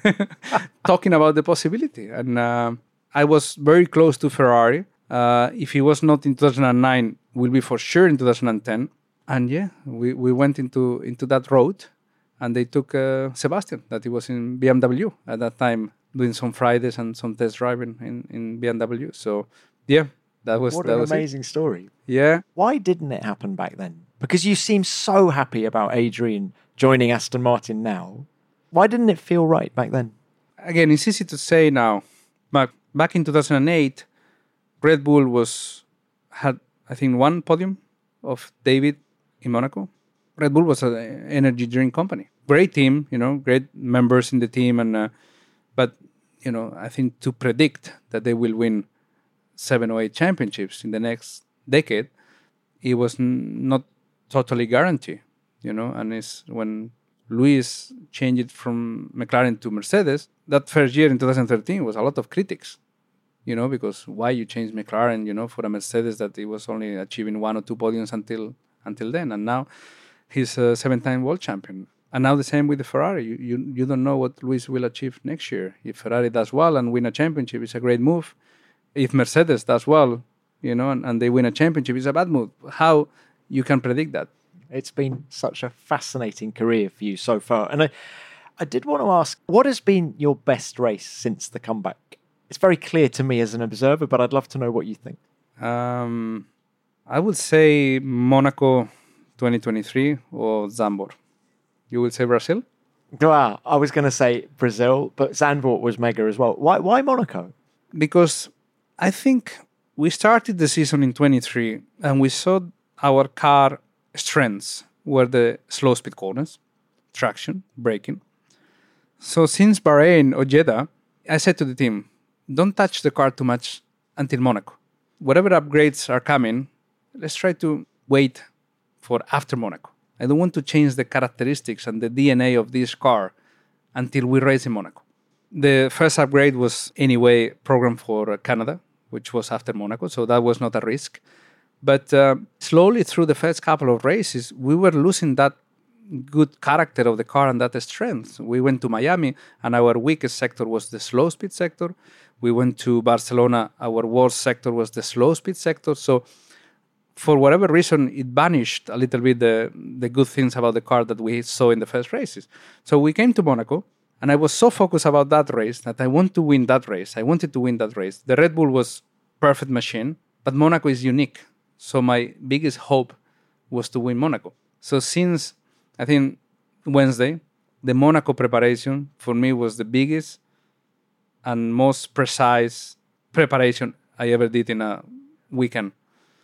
talking about the possibility. And uh, I was very close to Ferrari. Uh, if it was not in two thousand nine, will be for sure in two thousand ten. And yeah, we, we went into, into that road, and they took uh, Sebastian, that he was in B M W at that time, doing some Fridays and some test driving in, in B M W. So yeah, that was What that an was amazing it. story. Yeah. Why didn't it happen back then? Because you seem so happy about Adrian joining Aston Martin now. Why didn't it feel right back then? Again, it's easy to say now, but back in two thousand eight, Red Bull was had, I think, one podium of David in Monaco. Red Bull was an energy drink company. Great team, you know, great members in the team. and uh, But, you know, I think to predict that they will win seven or eight championships in the next decade, it was n- not totally guaranteed, you know. And it's when Lewis changed it from McLaren to Mercedes, that first year in two thousand thirteen was a lot of critics, you know, because why you change McLaren, you know, for a Mercedes that it was only achieving one or two podiums until until then. And now he's a seven-time world champion. And now the same with the Ferrari. You, you you don't know what Lewis will achieve next year. If Ferrari does well and win a championship, it's a great move. If Mercedes does well, you know, and, and they win a championship, it's a bad move. How you can predict that? It's been such a fascinating career for you so far. And I, I did want to ask, what has been your best race since the comeback? It's very clear to me as an observer, but I'd love to know what you think. Um, I would say Monaco twenty twenty-three or Zandvoort. You will say Brazil? Wow, I was going to say Brazil, but Zandvoort was mega as well. Why, why Monaco? Because I think we started the season in twenty-three and we saw our car strengths were the slow speed corners, traction, braking. So since Bahrain or Jeddah, I said to the team, don't touch the car too much until Monaco. Whatever upgrades are coming, let's try to wait for after Monaco. I don't want to change the characteristics and the D N A of this car until we race in Monaco. The first upgrade was anyway programmed for Canada, which was after Monaco, so that was not a risk. But uh, slowly through the first couple of races, we were losing that good character of the car and that strength. We went to Miami, and our weakest sector was the slow speed sector. We went to Barcelona, our worst sector was the slow speed sector. So for whatever reason, it vanished a little bit the, the good things about the car that we saw in the first races. So we came to Monaco, and I was so focused about that race that I want to win that race. I wanted to win that race. The Red Bull was perfect machine, but Monaco is unique. So my biggest hope was to win Monaco. So since, I think, Wednesday, the Monaco preparation for me was the biggest and most precise preparation I ever did in a weekend.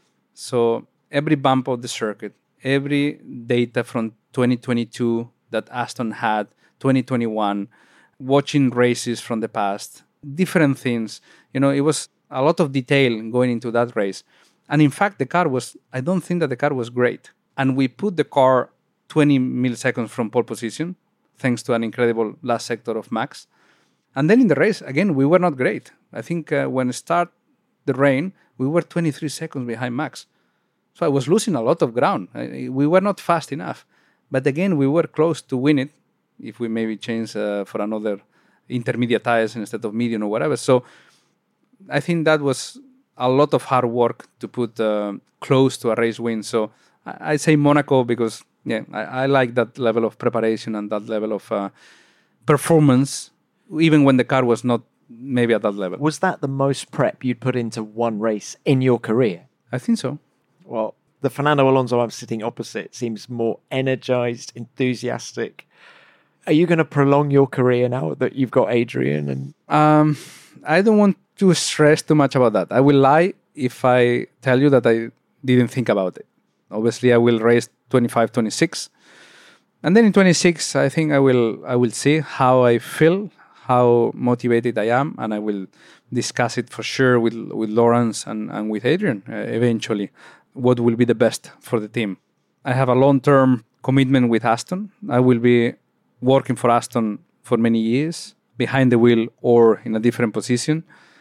So every bump of the circuit, every data from twenty twenty-two that Aston had, twenty twenty-one, watching races from the past, different things. You know, it was a lot of detail going into that race. And in fact, the car was, I don't think that the car was great. And we put the car twenty milliseconds from pole position, thanks to an incredible last sector of Max. And then in the race, again, we were not great. I think uh, when it started the rain, we were twenty-three seconds behind Max. So I was losing a lot of ground. I, we were not fast enough. But again, we were close to win it if we maybe change uh, for another intermediate tires instead of medium or whatever. So I think that was a lot of hard work to put uh, close to a race win. So I, I say Monaco because yeah, I, I like that level of preparation and that level of uh, performance, even when the car was not maybe at that level. Was that the most prep you'd put into one race in your career? I think so. Well, the Fernando Alonso I'm sitting opposite seems more energized, enthusiastic. Are you going to prolong your career now that you've got Adrian? And um, I don't want to stress too much about that. I will lie if I tell you that I didn't think about it. Obviously, I will race twenty-five, twenty-six. And then in twenty-six, I think I will I will see how I feel, how motivated I am, and I will discuss it for sure with with Lawrence and, and with Adrian uh, eventually, what will be the best for the team. I have a long-term commitment with Aston. I will be working for Aston for many years, behind the wheel or in a different position.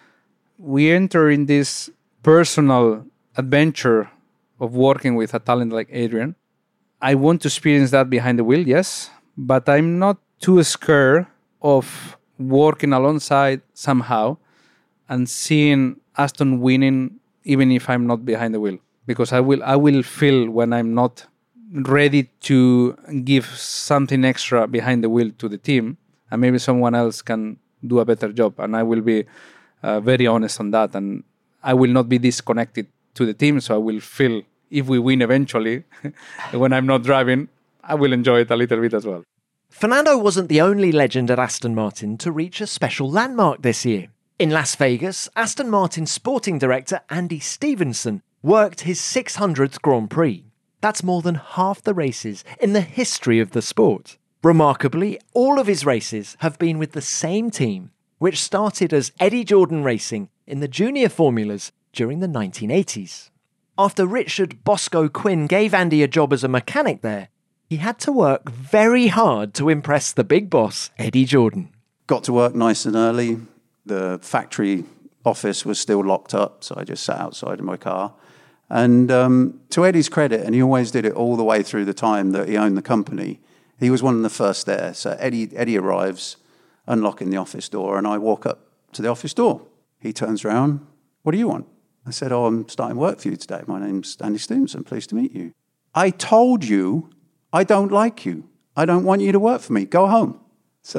We enter in this personal adventure of working with a talent like Adrian. I want to experience that behind the wheel, yes, but I'm not too scared of working alongside somehow and seeing Aston winning even if I'm not behind the wheel. Because I will I will feel when I'm not ready to give something extra behind the wheel to the team, and maybe someone else can do a better job. And I will be uh, very honest on that. And I will not be disconnected to the team, so I will feel if we win eventually, when I'm not driving, I will enjoy it a little bit as well. Fernando wasn't the only legend at Aston Martin to reach a special landmark this year. In Las Vegas, Aston Martin sporting director Andy Stevenson worked his six hundredth Grand Prix. That's more than half the races in the history of the sport. Remarkably, all of his races have been with the same team, which started as Eddie Jordan Racing in the junior formulas during the nineteen eighties. After Richard Bosco Quinn gave Andy a job as a mechanic there, he had to work very hard to impress the big boss, Eddie Jordan. Got to work nice and early. The factory office was still locked up, so I just sat outside in my car. And um, to Eddie's credit, and he always did it all the way through the time that he owned the company, he was one of the first there. So Eddie, Eddie arrives, unlocking the office door, and I walk up to the office door. He turns around, "What do you want?" I said, "Oh, I'm starting work for you today. My name's Andy Stevenson. Pleased to meet you." "I told you I don't like you. I don't want you to work for me. Go home." So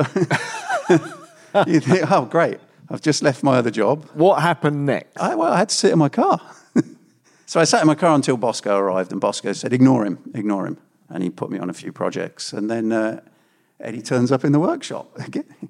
you think, oh, great. I've just left my other job. What happened next? I, well, I had to sit in my car. So I sat in my car until Bosco arrived, and Bosco said, "Ignore him, ignore him." And he put me on a few projects. And then uh, Eddie turns up in the workshop.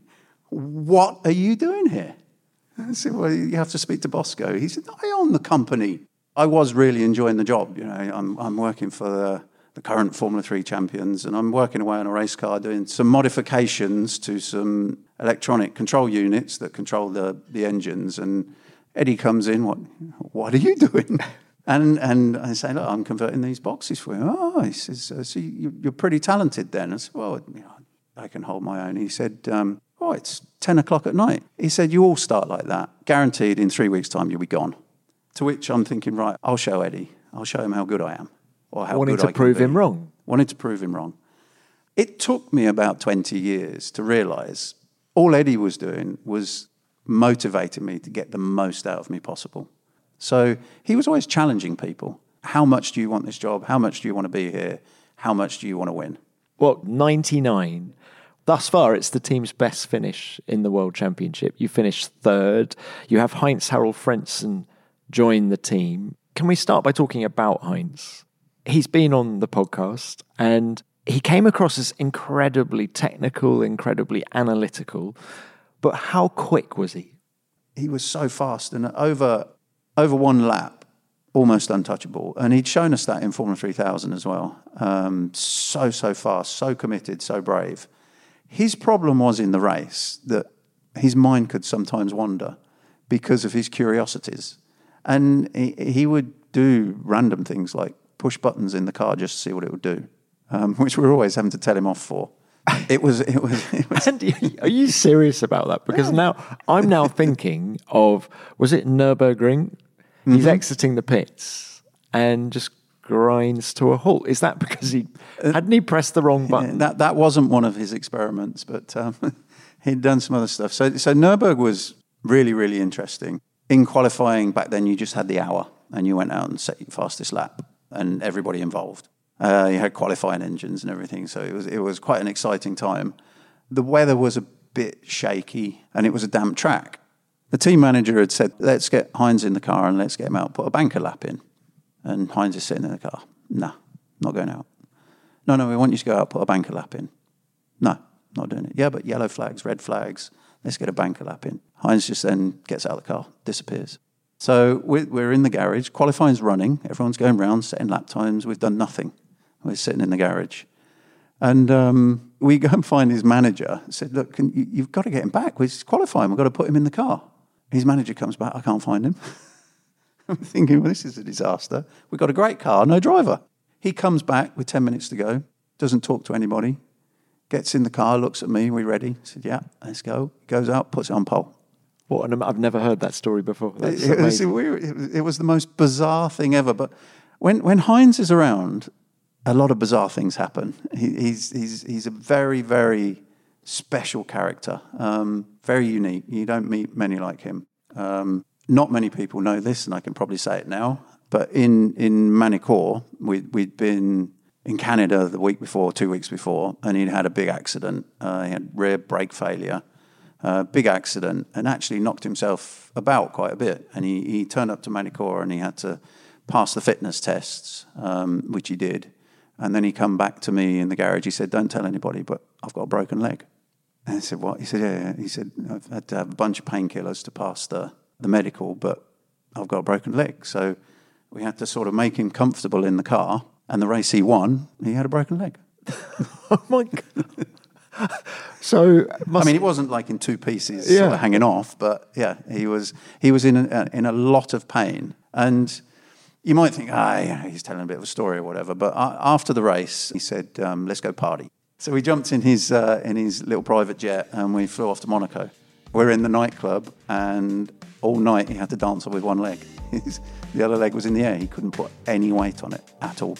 "What are you doing here?" I said, "Well, you have to speak to Bosco." He said, "I own the company." I was really enjoying the job. You know, I'm, I'm working for the, the current Formula three champions, and I'm working away on a race car doing some modifications to some electronic control units that control the, the engines. And Eddie comes in, what what are you doing? And and I say, "Look, I'm converting these boxes for you." "Oh," he says, "so you, you're pretty talented then?" I said, "Well, you know, I can hold my own." He said, um, "Oh, it's ten o'clock at night." He said, "You all start like that. Guaranteed in three weeks' time you'll be gone." To which I'm thinking, right, I'll show Eddie. I'll show him how good I am. Or how Wanting good to I can prove be. him wrong. Wanted to prove him wrong. It took me about twenty years to realise all Eddie was doing was motivating me to get the most out of me possible. So he was always challenging people. How much do you want this job? How much do you want to be here? How much do you want to win? Well, ninety-nine. Thus far, it's the team's best finish in the World Championship. You finished third. You have Heinz-Harald Frentzen join the team. Can we start by talking about Heinz? He's been on the podcast, and he came across as incredibly technical, incredibly analytical. But how quick was he? He was so fast, and over... Over one lap, almost untouchable. And he'd shown us that in Formula three thousand as well. Um, so, so fast, so committed, so brave. His problem was in the race that his mind could sometimes wander because of his curiosities. And he, he would do random things like push buttons in the car just to see what it would do, um, which we were always having to tell him off for. It was, it was, it was. Andy, are you serious about that? Because yeah. now, I'm now thinking of, was it Nürburgring? He's mm-hmm. exiting the pits and just grinds to a halt. Is that because he hadn't he pressed the wrong button? Yeah, that that wasn't one of his experiments, but um, he'd done some other stuff. So so Nürburgring was really really interesting. in qualifying back then, you just had the hour and you went out and set your fastest lap and everybody involved. Uh, you had qualifying engines and everything, so it was it was quite an exciting time. The weather was a bit shaky and it was a damp track. The team manager had said, let's get Heinz in the car and let's get him out, put a banker lap in. And Heinz is sitting in the car. Nah, not going out. No, no, we want you to go out, put a banker lap in. No, not doing it. Yeah, but yellow flags, red flags, let's get a banker lap in. Heinz just then gets out of the car, disappears. So we're in the garage, qualifying's running, everyone's going round, setting lap times, we've done nothing. We're sitting in the garage. And um, we go and find his manager, said, look, can you, you've got to get him back, we're qualifying, we've got to put him in the car. His manager comes back, I can't find him. I'm thinking, well, this is a disaster. We've got a great car, no driver. He comes back with ten minutes to go, doesn't talk to anybody, gets in the car, looks at me, we ready? I said, yeah, let's go. Goes out, puts it on pole. What? And I've never heard that story before. That's it, was, it was the most bizarre thing ever. But when when Heinz is around, a lot of bizarre things happen. He, he's he's he's a very very special character, um, very unique. You don't meet many like him. Um, not many people know this, and I can probably say it now. But in in Manicourt, we we'd been in Canada the week before, two weeks before, and he'd had a big accident. Uh, he had rear brake failure. Uh, big accident, and actually knocked himself about quite a bit. And he, he turned up to Manicourt and he had to pass the fitness tests, um, which he did. And then he come back to me in the garage. He said, don't tell anybody, but I've got a broken leg. And I said, what? He said, yeah, yeah. He said, I've had to have a bunch of painkillers to pass the, the medical, but I've got a broken leg. So we had to sort of make him comfortable in the car. And the race he won, he had a broken leg. Oh, my God. So, I mean, it wasn't like in two pieces, yeah. sort of hanging off, but yeah, he was he was in a, in a lot of pain. And you might think, ah, yeah, he's telling a bit of a story or whatever. But after the race, he said, um, "Let's go party." So we jumped in his uh, in his little private jet and we flew off to Monaco. We're in the nightclub, and all night he had to dance with one leg. His, the other leg was in the air. He couldn't put any weight on it at all.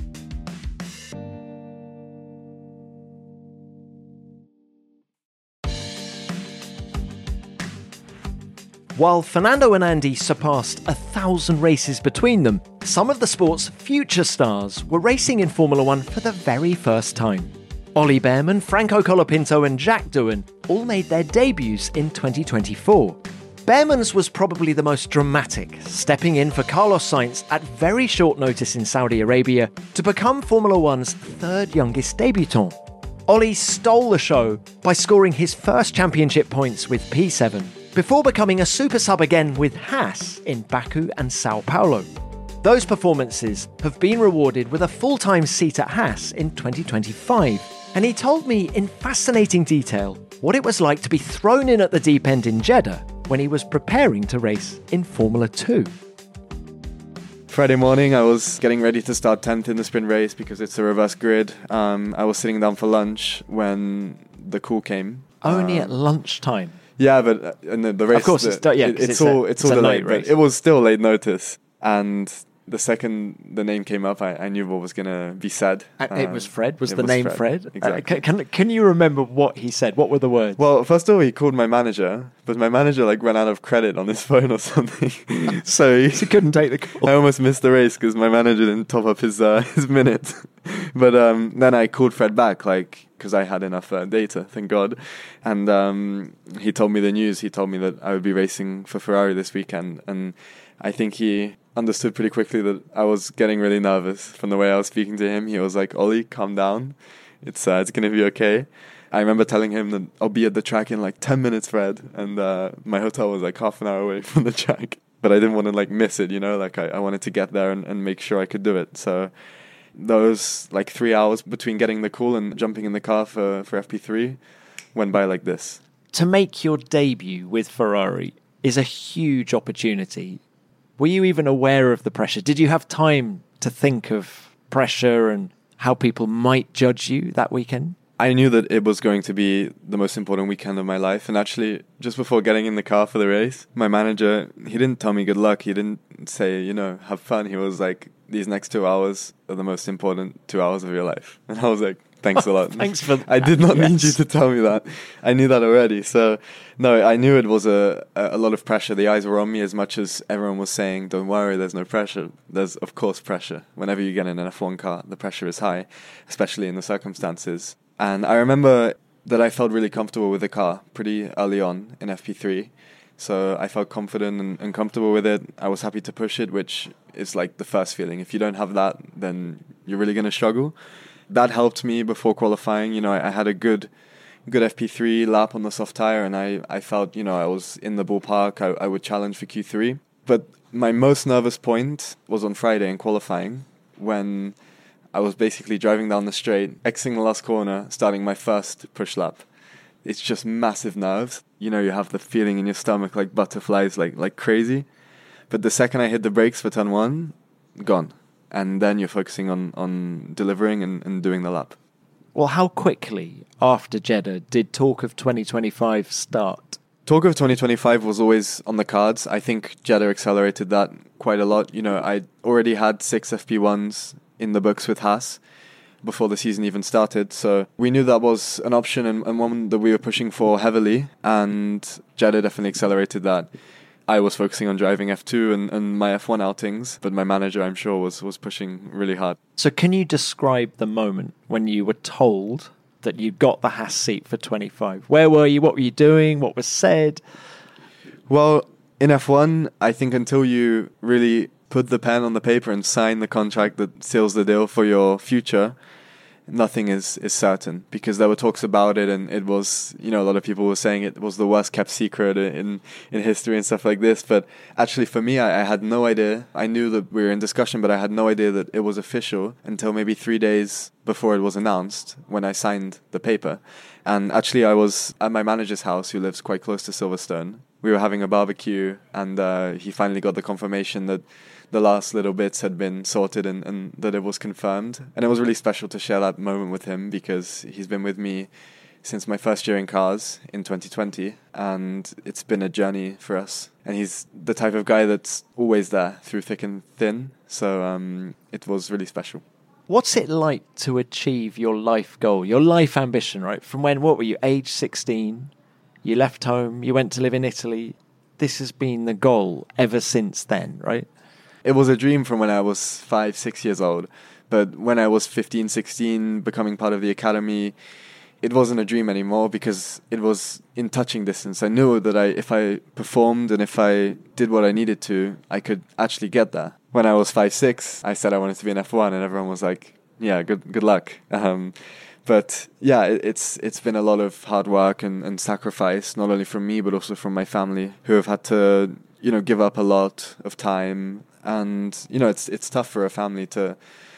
While Fernando and Andy surpassed a thousand races between them, some of the sport's future stars were racing in Formula One for the very first time. Ollie Bearman, Franco Colapinto and Jack Doohan all made their debuts in twenty twenty-four. Bearman's was probably the most dramatic, stepping in for Carlos Sainz at very short notice in Saudi Arabia to become Formula One's third youngest debutant. Ollie stole the show by scoring his first championship points with P seven, before becoming a super sub again with Haas in Baku and Sao Paulo. Those performances have been rewarded with a full-time seat at Haas in twenty twenty-five, and he told me in fascinating detail what it was like to be thrown in at the deep end in Jeddah when he was preparing to race in Formula two. Friday morning, I was getting ready to start tenth in the sprint race because it's a reverse grid. Um, I was sitting down for lunch when the call came. Only um, at lunchtime? Yeah, but uh, and the, the race, of course, the, it's, yeah, it, it's, it's all a, it's, it's all a delayed. night race. But it was still late notice, and the second the name came up, I, I knew what was gonna be said. And it was Fred. Was it the was name Fred? Fred? Exactly. Uh, can can you remember what he said? What were the words? Well, first of all, he called my manager, but my manager like ran out of credit on his phone or something, so he, he couldn't take the call. I almost missed the race because my manager didn't top up his uh, his minute. But um, then I called Fred back, like. Because I had enough uh, data, thank God. And um, he told me the news. He told me that I would be racing for Ferrari this weekend. And I think he understood pretty quickly that I was getting really nervous from the way I was speaking to him. He was like, Ollie, calm down. It's uh, it's going to be okay. I remember telling him that I'll be at the track in like ten minutes, Fred. And uh, my hotel was like half an hour away from the track. But I didn't want to like miss it, you know? Like I, I wanted to get there and, and make sure I could do it. So those like three hours between getting the call and jumping in the car for, for F P three went by like this. To make your debut with Ferrari is a huge opportunity. Were you even aware of the pressure? Did you have time to think of pressure and how people might judge you that weekend? I knew that it was going to be the most important weekend of my life. And actually, just before getting in the car for the race, my manager, he didn't tell me good luck. He didn't say, you know, have fun. He was like, these next two hours are the most important two hours of your life. And I was like, Thanks a lot. Thanks for that. I did not yes. need you to tell me that. I knew that already. So, no, I knew it was a, a lot of pressure. The eyes were on me as much as everyone was saying, don't worry, there's no pressure. There's, of course, pressure. Whenever you get in an F one car, the pressure is high, especially in the circumstances. And I remember that I felt really comfortable with the car pretty early on in F P three. So I felt confident and, and comfortable with it. I was happy to push it, which is like the first feeling. If you don't have that, then you're really going to struggle. That helped me before qualifying. You know, I, I had a good good F P three lap on the soft tire, and I, I felt, you know, I was in the ballpark. I, I would challenge for Q three. But my most nervous point was on Friday in qualifying, when I was basically driving down the straight, exiting the last corner, starting my first push lap. It's just massive nerves. You know, you have the feeling in your stomach like butterflies, like like crazy. But the second I hit the brakes for turn one, gone. And then you're focusing on, on delivering and, and doing the lap. Well, how quickly after Jeddah did talk of twenty twenty-five start? Talk of twenty twenty-five was always on the cards. I think Jeddah accelerated that quite a lot. You know, I already had six F P ones in the books with Haas before the season even started. So we knew that was an option and, and one that we were pushing for heavily. And Jeddah definitely accelerated that. I was focusing on driving F two and, and my F one outings, but my manager, I'm sure, was, was pushing really hard. So can you describe the moment when you were told that you got the Haas seat for twenty-five? Where were you? What were you doing? What was said? Well, in F one, I think until you really put the pen on the paper and sign the contract that seals the deal for your future, nothing is, is certain, because there were talks about it, and it was, you know, a lot of people were saying it was the worst kept secret in, in history and stuff like this. But actually for me, I, I had no idea. I knew that we were in discussion, but I had no idea that it was official until maybe three days before it was announced, when I signed the paper. And actually I was at my manager's house, who lives quite close to Silverstone. We were having a barbecue, and uh, he finally got the confirmation that the last little bits had been sorted and, and that it was confirmed. And it was really special to share that moment with him, because he's been with me since my first year in cars in twenty twenty, and it's been a journey for us. And he's the type of guy that's always there through thick and thin. So um, it was really special. What's it like to achieve your life goal, your life ambition, right? From when, what were you, age sixteen? You left home, you went to live in Italy. This has been the goal ever since then, right? It was a dream from when I was five, six years old. But when I was fifteen, sixteen, becoming part of the academy, it wasn't a dream anymore, because it was in touching distance. I knew that I, if I performed and if I did what I needed to, I could actually get there. When I was five, six, I said I wanted to be in F one, and everyone was like, yeah, good good luck. Um, but yeah, it, it's it's been a lot of hard work and, and sacrifice, not only from me, but also from my family, who have had to, you know, give up a lot of time. And, you know, it's it's tough for a family to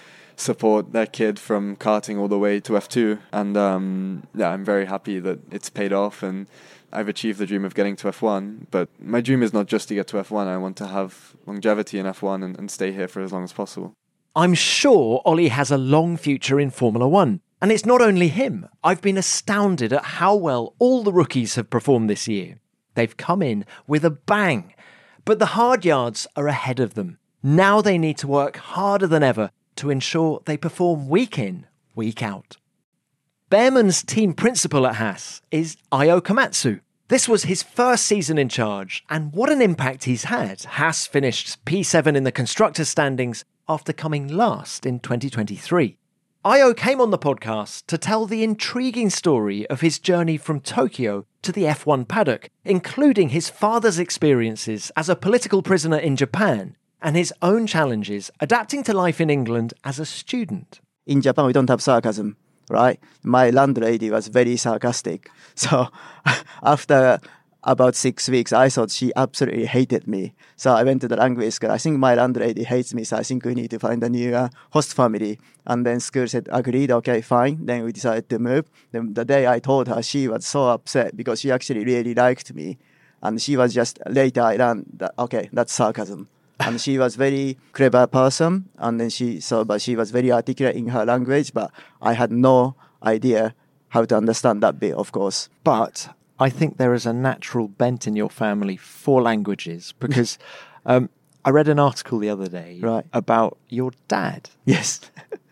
support their kid from karting all the way to F two. And, um, yeah, I'm very happy that it's paid off, and I've achieved the dream of getting to F one. But my dream is not just to get to F one. I want to have longevity in F one and, and stay here for as long as possible. I'm sure Ollie has a long future in Formula One. And it's not only him. I've been astounded at how well all the rookies have performed this year. They've come in with a bang. But the hard yards are ahead of them. Now they need to work harder than ever to ensure they perform week in, week out. Behrmann's team principal at Haas is Ayo Komatsu. This was his first season in charge, and what an impact he's had. Haas finished P seven in the constructors' standings after coming last in twenty twenty-three. Ayo came on the podcast to tell the intriguing story of his journey from Tokyo to the F one paddock, including his father's experiences as a political prisoner in Japan and his own challenges adapting to life in England as a student. In Japan, we don't have sarcasm, right? My landlady was very sarcastic. So after about six weeks, I thought she absolutely hated me. So I went to the language school. I think my landlady hates me, so I think we need to find a new uh, host family. And then school said, agreed, okay, fine. Then we decided to move. Then the day I told her, she was so upset because she actually really liked me. And she was just, later I learned that, okay, that's sarcasm. And she was very clever person. And then she, so, but she was very articulate in her language, but I had no idea how to understand that bit, of course. But I think there is a natural bent in your family for languages, because um, I read an article the other day right. about your dad. Yes.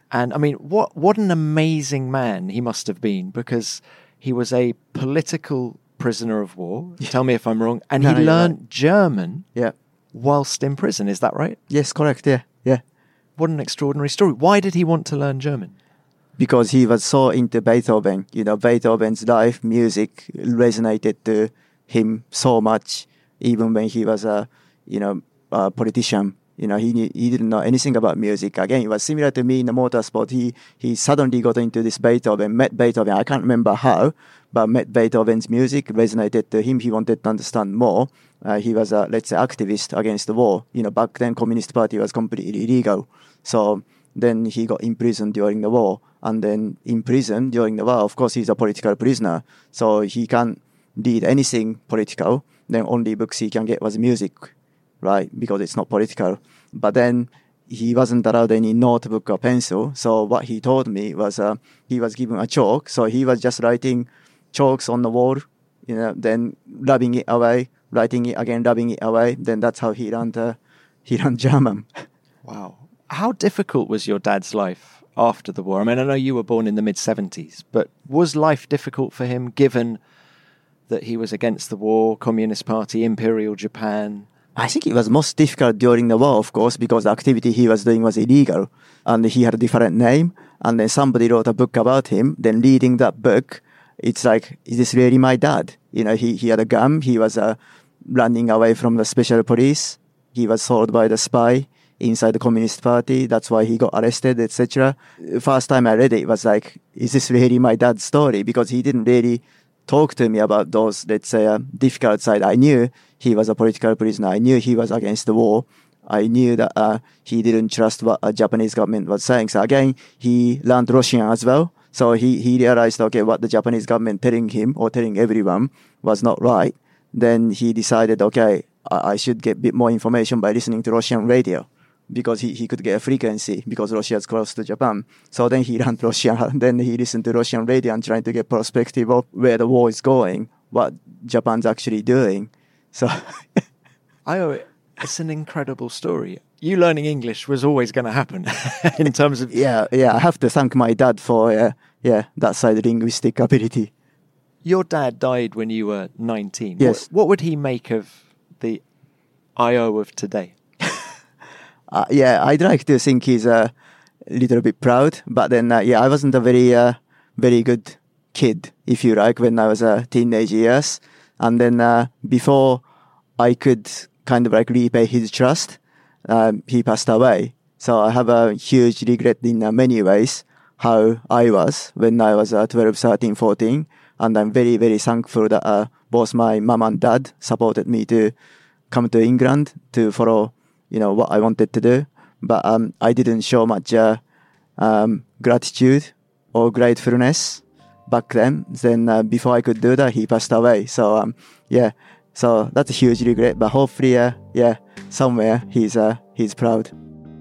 And I mean, what what an amazing man he must have been, because he was a political prisoner of war. Yeah. Tell me if I'm wrong. And no, he no, learned right. German yeah. whilst in prison. Is that right? Yes, correct. Yeah, yeah. What an extraordinary story. Why did he want to learn German? Because he was so into Beethoven. You know, Beethoven's life, music resonated to him so much, even when he was a, you know, a politician. You know, he he didn't know anything about music. Again, it was similar to me in the motorsport. He he suddenly got into this Beethoven, met Beethoven. I can't remember how, but met Beethoven's music, resonated to him. He wanted to understand more. Uh, he was a, let's say, activist against the war. You know, back then, Communist Party was completely illegal. So then he got imprisoned during the war. And then in prison during the war, of course, he's a political prisoner. So he can't read anything political. Then only books he can get was music, right? Because it's not political. But then he wasn't allowed any notebook or pencil. So what he told me was uh, he was given a chalk. So he was just writing chalks on the wall, you know, then rubbing it away, writing it again, rubbing it away. Then that's how he learned, uh, he learned German. Wow. How difficult was your dad's life after the war? I mean, I know you were born in the mid-seventies, but was life difficult for him, given that he was against the war, Communist Party, Imperial Japan? I think it was most difficult during the war, of course, because the activity he was doing was illegal. And he had a different name. And then somebody wrote a book about him. Then reading that book, it's like, is this really my dad? You know, he, he had a gun. He was uh, running away from the special police. He was sold by the spy inside the Communist Party. That's why he got arrested, et cetera. First time I read it, it was like, is this really my dad's story? Because he didn't really talk to me about those, let's say, uh, difficult side. I knew he was a political prisoner. I knew he was against the war. I knew that uh, he didn't trust what the Japanese government was saying. So again, he learned Russian as well. So he, he realized, okay, what the Japanese government telling him or telling everyone was not right. Then he decided, okay, I, I should get a bit more information by listening to Russian radio, because he, he could get a frequency because Russia is close to Japan. So then he learned Russian. Then he listened to Russian radio and trying to get perspective of where the war is going, what Japan's actually doing. So I owe it. It's an incredible story. You learning English was always going to happen in terms of... Yeah, yeah. I have to thank my dad for uh, yeah that side of linguistic ability. Your dad died when you were nineteen. Yes. What, what would he make of the I O of today? Uh, yeah, I'd like to think he's a little bit proud, but then, uh, yeah, I wasn't a very, uh, very good kid, if you like, when I was a uh, teenage years. And then uh, before I could kind of like repay his trust, um, he passed away. So I have a huge regret in uh, many ways how I was when I was uh, twelve, thirteen, fourteen. And I'm very, very thankful that uh, both my mom and dad supported me to come to England to follow, you know, what I wanted to do. But um, I didn't show much uh, um, gratitude or gratefulness back then. Then uh, before I could do that, he passed away. So um, yeah, so that's a huge regret. But hopefully, uh, yeah, somewhere he's uh, he's proud.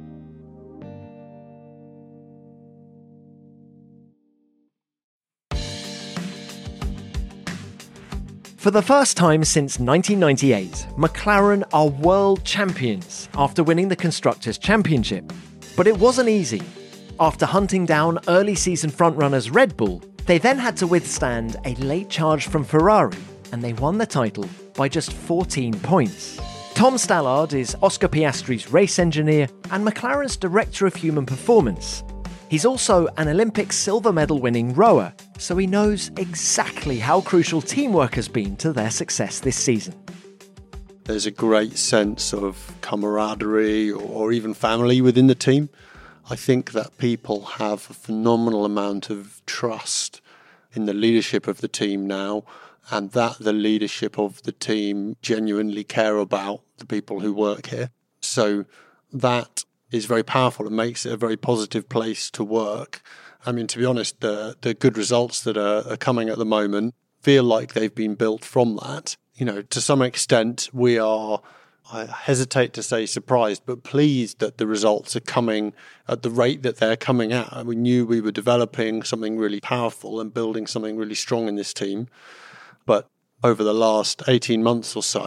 For the first time since nineteen ninety-eight, McLaren are world champions after winning the Constructors' Championship. But it wasn't easy. After hunting down early season frontrunners Red Bull, they then had to withstand a late charge from Ferrari, and they won the title by just fourteen points. Tom Stallard is Oscar Piastri's race engineer and McLaren's director of human performance. He's also an Olympic silver medal winning rower, so he knows exactly how crucial teamwork has been to their success this season. There's a great sense of camaraderie or even family within the team. I think that people have a phenomenal amount of trust in the leadership of the team now, and that the leadership of the team genuinely care about the people who work here. So that is very powerful. It makes it a very positive place to work. I mean, to be honest, the the good results that are, are coming at the moment feel like they've been built from that. You know, to some extent, we are, I hesitate to say surprised, but pleased that the results are coming at the rate that they're coming at. We knew we were developing something really powerful and building something really strong in this team. But over the last eighteen months or so,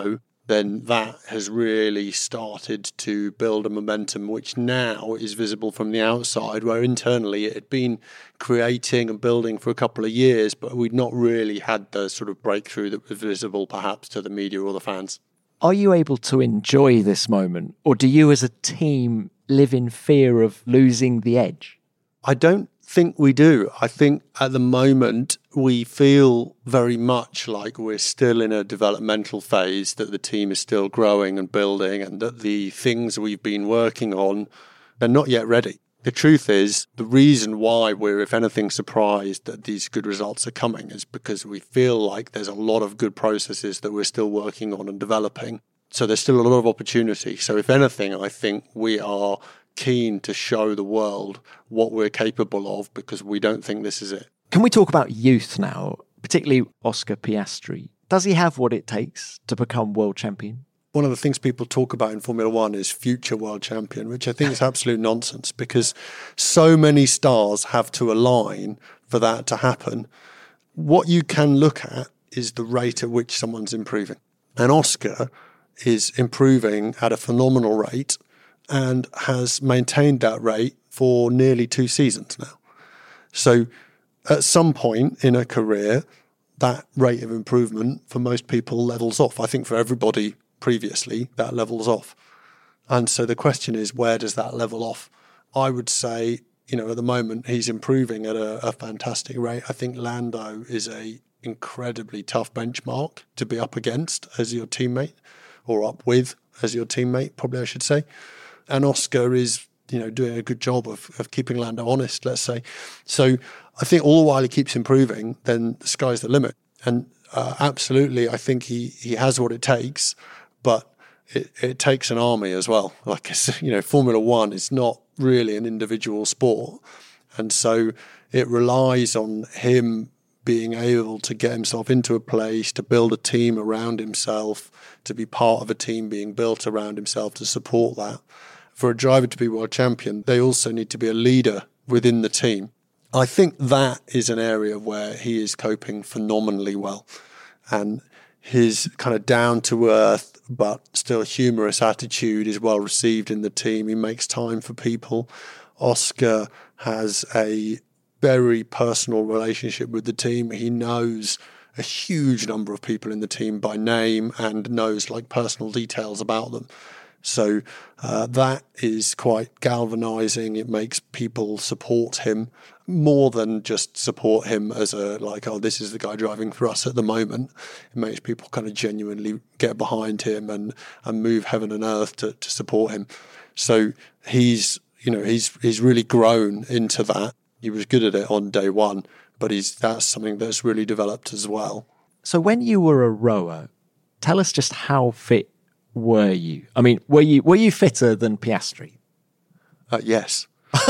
then that has really started to build a momentum which now is visible from the outside, where internally it had been creating and building for a couple of years, but we'd not really had the sort of breakthrough that was visible perhaps to the media or the fans. Are you able to enjoy this moment, or do you as a team live in fear of losing the edge? I don't think we do. I think at the moment we feel very much like we're still in a developmental phase, that the team is still growing and building, and that the things we've been working on are not yet ready. The truth is, the reason why we're, if anything, surprised that these good results are coming is because we feel like there's a lot of good processes that we're still working on and developing. So there's still a lot of opportunity. So if anything, I think we are keen to show the world what we're capable of, because we don't think this is it. Can we talk about youth now, particularly Oscar Piastri? Does he have what it takes to become world champion? One of the things people talk about in Formula One is future world champion, which I think is absolute nonsense, because so many stars have to align for that to happen. What you can look at is the rate at which someone's improving. And Oscar is improving at a phenomenal rate and has maintained that rate for nearly two seasons now. So at some point in a career, that rate of improvement for most people levels off. I think for everybody previously, that levels off. And so the question is, where does that level off? I would say, you know, at the moment, he's improving at a, a fantastic rate. I think Lando is a incredibly tough benchmark to be up against as your teammate, or up with as your teammate, probably I should say. And Oscar is, you know, doing a good job of, of keeping Lando honest, let's say. So I think all the while he keeps improving, then the sky's the limit. And uh, absolutely, I think he, he has what it takes, but it, it takes an army as well. Like, you know, Formula One is not really an individual sport. And so it relies on him being able to get himself into a place, to build a team around himself, to be part of a team being built around himself to support that. For a driver to be world champion, they also need to be a leader within the team. I think that is an area where he is coping phenomenally well. And his kind of down-to-earth but still humorous attitude is well received in the team. He makes time for people. Oscar has a very personal relationship with the team. He knows a huge number of people in the team by name and knows like personal details about them. So uh, that is quite galvanizing. It makes people support him more than just support him as a, like, oh, this is the guy driving for us at the moment. It makes people kind of genuinely get behind him and, and move heaven and earth to, to support him. So he's, you know, he's he's really grown into that. He was good at it on day one, but he's that's something that's really developed as well. So when you were a rower, tell us just how fit were you? I mean, were you were you fitter than Piastri? Uh, yes,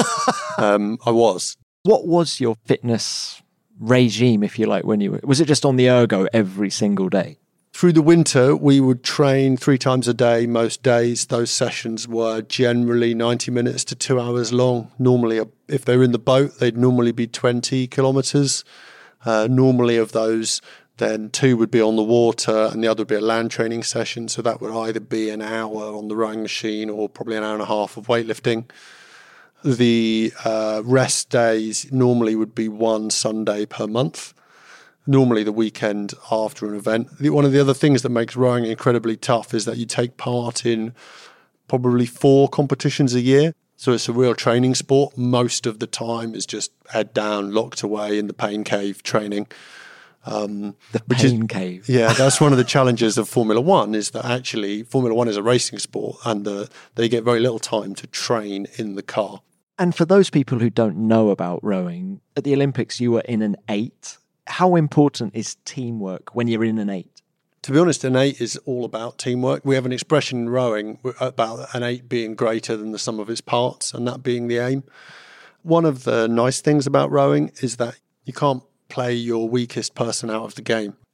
um, I was. What was your fitness regime, if you like, when you were? Was it just on the ergo every single day? Through the winter, we would train three times a day most days. Those sessions were generally ninety minutes to two hours long. Normally, if they were in the boat, they'd normally be twenty kilometres. Uh, normally of those, then two would be on the water and the other would be a land training session. So that would either be an hour on the rowing machine or probably an hour and a half of weightlifting. The uh, rest days normally would be one Sunday per month. Normally the weekend after an event. One of the other things that makes rowing incredibly tough is that you take part in probably four competitions a year. So it's a real training sport. Most of the time is just head down, locked away in the pain cave training. Um, the pain is, cave. Yeah, that's one of the challenges of Formula One, is that actually Formula One is a racing sport and uh, they get very little time to train in the car. And for those people who don't know about rowing, at the Olympics you were in an eight. How important is teamwork when you're in an eight? To be honest, an eight is all about teamwork. We have an expression in rowing about an eight being greater than the sum of its parts, and that being the aim. One of the nice things about rowing is that you can't play your weakest person out of the game.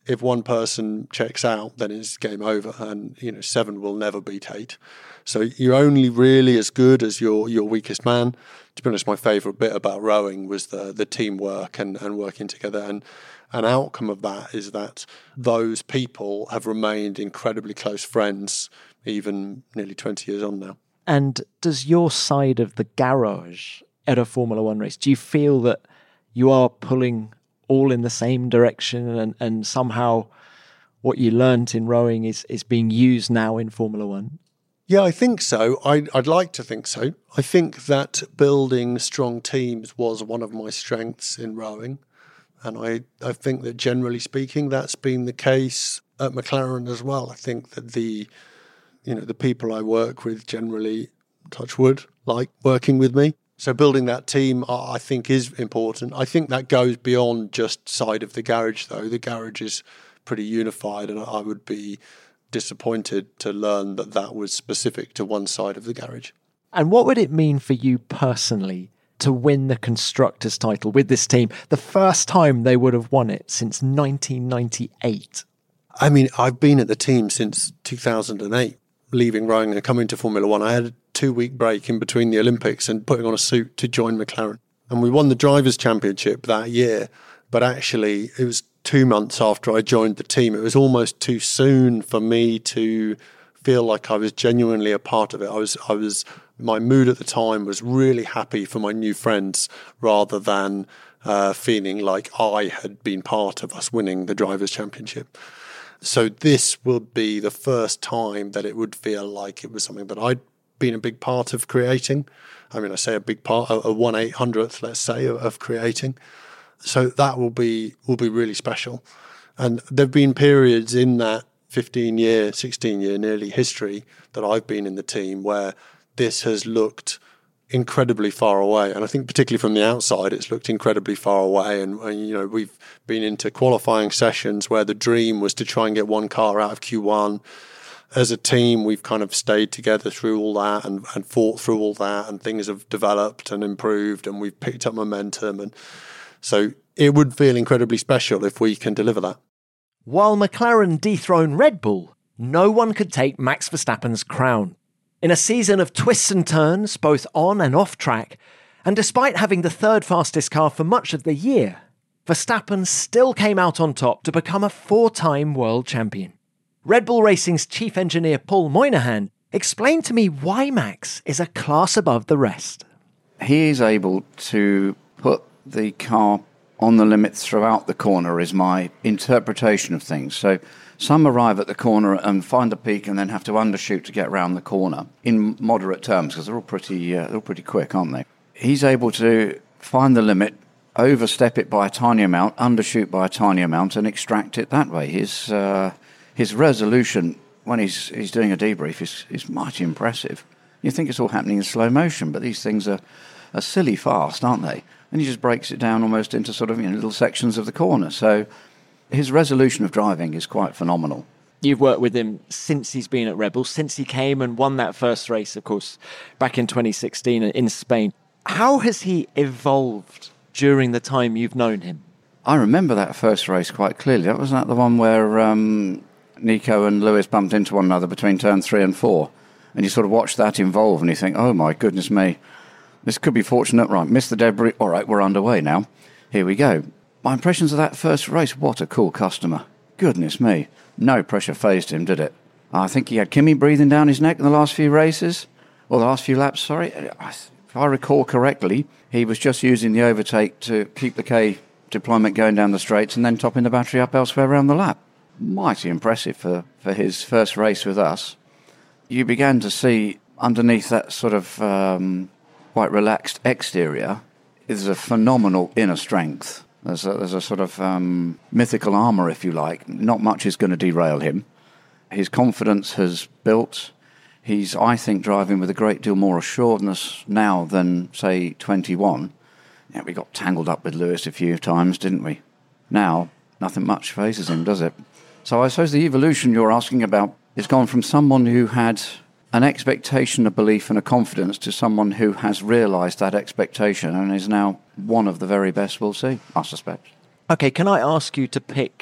if one person checks out, then it's game over, and you know seven will never beat eight. So you're only really as good as your your weakest man. To be honest, my favourite bit about rowing was the the teamwork and, and working together. And an outcome of that is that those people have remained incredibly close friends, even nearly twenty years on now. And does your side of the garage at a Formula One race, do you feel that you are pulling all in the same direction, and, and somehow what you learnt in rowing is, is being used now in Formula One? Yeah, I think so. I, I'd like to think so. I think that building strong teams was one of my strengths in rowing. And I, I think that generally speaking, that's been the case at McLaren as well. I think that the, you know, the people I work with generally, touch wood, like working with me. So building that team, I think, is important. I think that goes beyond just side of the garage, though. The garage is pretty unified, and I would be disappointed to learn that that was specific to one side of the garage. And what would it mean for you personally to win the Constructors' title with this team? The first time they would have won it since nineteen ninety-eight. I mean, I've been at the team since two thousand eight, leaving rowing and coming to Formula One. I had a two-week break in between the Olympics and putting on a suit to join McLaren. And we won the Drivers' Championship that year, but actually it was two months after I joined the team. It was almost too soon for me to feel like I was genuinely a part of it. I was, I was, my mood at the time was really happy for my new friends rather than uh, feeling like I had been part of us winning the Drivers' Championship. So this will be the first time that it would feel like it was something that I'd been a big part of creating. I mean, I say a big part, a one eight hundredth, let's say, of, of creating. So that will be will be really special. And there have been periods in that fifteen-year, sixteen-year nearly history that I've been in the team where this has looked incredibly far away. And I think particularly from the outside, it's looked incredibly far away. And, and you know, we've been into qualifying sessions where the dream was to try and get one car out of Q one. As a team, we've kind of stayed together through all that and, and fought through all that, and things have developed and improved, and we've picked up momentum. And so it would feel incredibly special if we can deliver that. While McLaren dethroned Red Bull, no one could take Max Verstappen's crown. In a season of twists and turns, both on and off track, and despite having the third fastest car for much of the year, Verstappen still came out on top to become a four-time world champion. Red Bull Racing's chief engineer Paul Moynihan explained to me why Max is a class above the rest. He is able to put the car on the limit throughout the corner, is my interpretation of things. So some arrive at the corner and find a peak and then have to undershoot to get around the corner in moderate terms, because they're all pretty uh, they're all pretty quick, aren't they? He's able to find the limit, overstep it by a tiny amount, undershoot by a tiny amount, and extract it that way. His uh, his resolution when he's he's doing a debrief is is mighty impressive. You think it's all happening in slow motion, but these things are, are silly fast, aren't they? And he just breaks it down almost into sort of, you know, little sections of the corner. So his resolution of driving is quite phenomenal. You've worked with him since he's been at Red Bull, since he came and won that first race, of course, back in twenty sixteen in Spain. How has he evolved during the time you've known him? I remember that first race quite clearly. That was that the one where um, Nico and Lewis bumped into one another between turn three and four. And you sort of watch that evolve and you think, oh my goodness me, this could be fortunate. Right, missed the debris. All right, we're underway now. Here we go. My impressions of that first race, what a cool customer. Goodness me. No pressure phased him, did it? I think he had Kimi breathing down his neck in the last few races. Or the last few laps, sorry. If I recall correctly, he was just using the overtake to keep the K deployment going down the straights and then topping the battery up elsewhere around the lap. Mighty impressive for, for his first race with us. You began to see underneath that sort of um, quite relaxed exterior is a phenomenal inner strength. There's a, there's a sort of um, mythical armour, if you like. Not much is going to derail him. His confidence has built. He's, I think, driving with a great deal more assuredness now than, say, twenty-one. Yeah, we got tangled up with Lewis a few times, didn't we? Now, nothing much phases him, does it? So I suppose the evolution you're asking about has gone from someone who had an expectation, a belief and a confidence to someone who has realised that expectation and is now one of the very best we'll see, I suspect. Okay, can I ask you to pick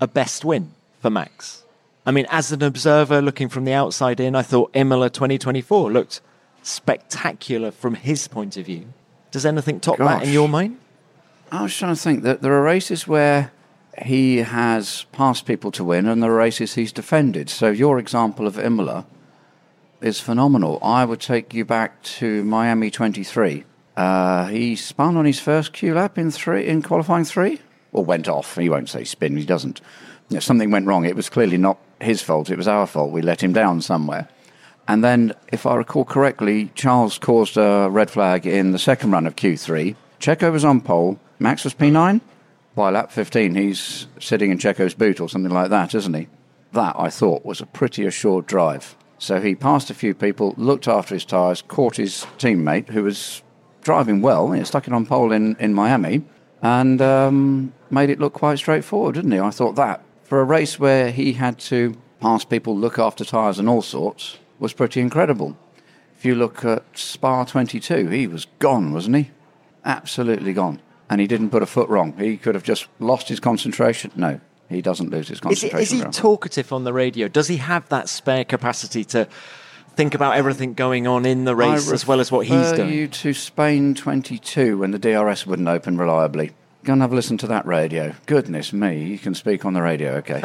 a best win for Max? I mean, as an observer looking from the outside in, I thought Imola twenty twenty-four looked spectacular from his point of view. Does anything top Gosh. that in your mind? I was trying to think that there are races where he has passed people to win and there are races he's defended. So your example of Imola is phenomenal. I would take you back to Miami twenty-three. Uh, he spun on his first Q lap in three in qualifying three, or went off. He won't say spin, he doesn't. You know, something went wrong. It was clearly not his fault, it was our fault. We let him down somewhere. And then, if I recall correctly, Charles caused a red flag in the second run of Q three. Checo was on pole, Max was P nine. By lap fifteen, he's sitting in Checo's boot or something like that, isn't he? That, I thought, was a pretty assured drive. So he passed a few people, looked after his tyres, caught his teammate, who was driving well, he stuck it on pole in, in Miami, and um, made it look quite straightforward, didn't he? I thought that, for a race where he had to pass people, look after tyres and all sorts, was pretty incredible. If you look at Spa twenty-two, he was gone, wasn't he? Absolutely gone. And he didn't put a foot wrong. He could have just lost his concentration. No, he doesn't lose his concentration. Is he, is he talkative on the radio? Does he have that spare capacity to think about everything going on in the race as well as what he's doing? I refer you to Spain twenty-two when the D R S wouldn't open reliably. Go and have a listen to that radio. Goodness me, you can speak on the radio, okay.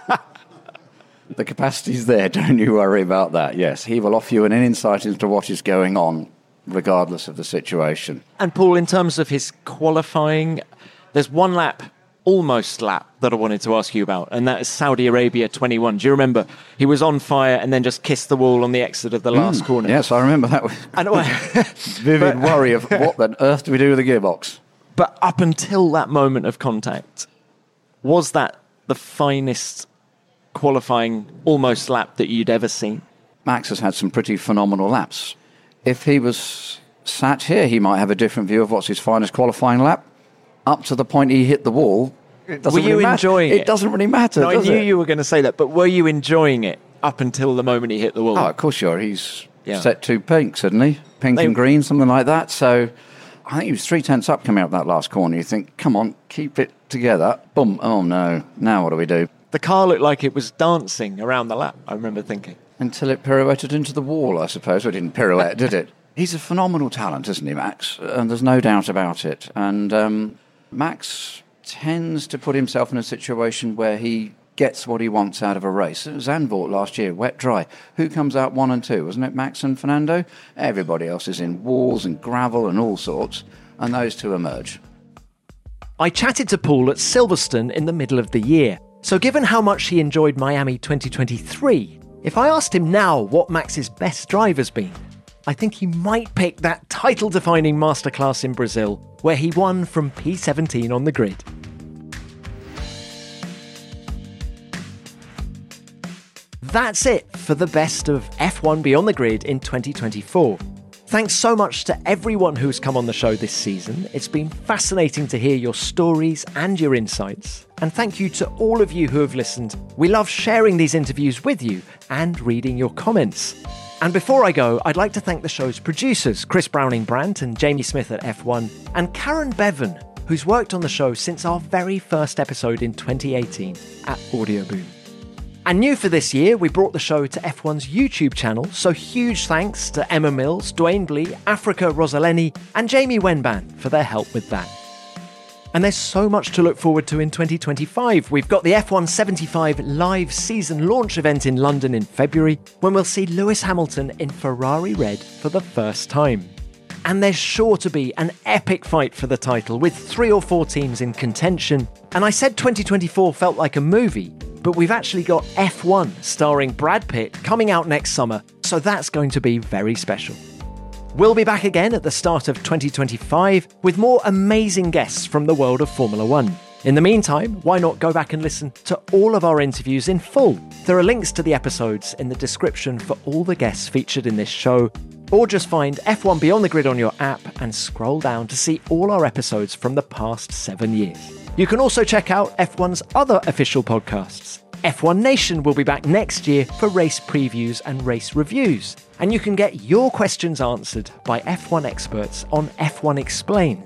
The capacity's there, don't you worry about that. Yes, he will offer you an insight into what is going on, regardless of the situation. And Paul, in terms of his qualifying, there's one lap, almost lap, that I wanted to ask you about, and that is Saudi Arabia twenty-one. Do you remember? He was on fire and then just kissed the wall on the exit of the last mm, corner. Yes, I remember that. And, vivid but, worry of what on earth do we do with the gearbox? But up until that moment of contact, was that the finest qualifying almost lap that you'd ever seen? Max has had some pretty phenomenal laps. If he was sat here, he might have a different view of what's his finest qualifying lap. Up to the point he hit the wall, it doesn't were you really enjoying matter. it? It doesn't really matter, no, does I knew it? you were going to say that, but were you enjoying it up until the moment he hit the wall? Oh, of course you are. He's yeah. set two pinks, hadn't he? Pink they, and green, something like that. So I think he was three tenths up coming out that last corner. You think, come on, keep it together. Boom. Oh, no. Now what do we do? The car looked like it was dancing around the lap, I remember thinking. Until it pirouetted into the wall, I suppose. Well, it didn't pirouette, did it? He's a phenomenal talent, isn't he, Max? And there's no doubt about it. And um, Max tends to put himself in a situation where he gets what he wants out of a race. It was Zandvoort last year, wet, dry. Who comes out one and two? Wasn't it Max and Fernando? Everybody else is in walls and gravel and all sorts. And those two emerge. I chatted to Paul at Silverstone in the middle of the year. So given how much he enjoyed Miami twenty twenty-three, if I asked him now what Max's best drive has been, I think he might pick that title-defining masterclass in Brazil, where he won from P seventeen on the grid. That's it for the best of F one Beyond the Grid in twenty twenty-four. Thanks so much to everyone who's come on the show this season. It's been fascinating to hear your stories and your insights. And thank you to all of you who have listened. We love sharing these interviews with you and reading your comments. And before I go, I'd like to thank the show's producers, Chris Browning-Brandt and Jamie Smith at F one, and Karen Bevan, who's worked on the show since our very first episode in twenty eighteen at Audioboom. And new for this year, we brought the show to F one's YouTube channel, so huge thanks to Emma Mills, Dwayne Blee, Africa Rosaleni, and Jamie Wenban for their help with that. And there's so much to look forward to in twenty twenty-five. We've got the F one seventy-five live season launch event in London in February, when we'll see Lewis Hamilton in Ferrari red for the first time. And there's sure to be an epic fight for the title, with three or four teams in contention. And I said twenty twenty-four felt like a movie, but we've actually got F one starring Brad Pitt coming out next summer, so that's going to be very special. We'll be back again at the start of twenty twenty-five with more amazing guests from the world of Formula One. In the meantime, why not go back and listen to all of our interviews in full? There are links to the episodes in the description for all the guests featured in this show, or just find F one Beyond the Grid on your app and scroll down to see all our episodes from the past seven years. You can also check out F one's other official podcasts. F one Nation will be back next year for race previews and race reviews. And you can get your questions answered by F one experts on F one Explains.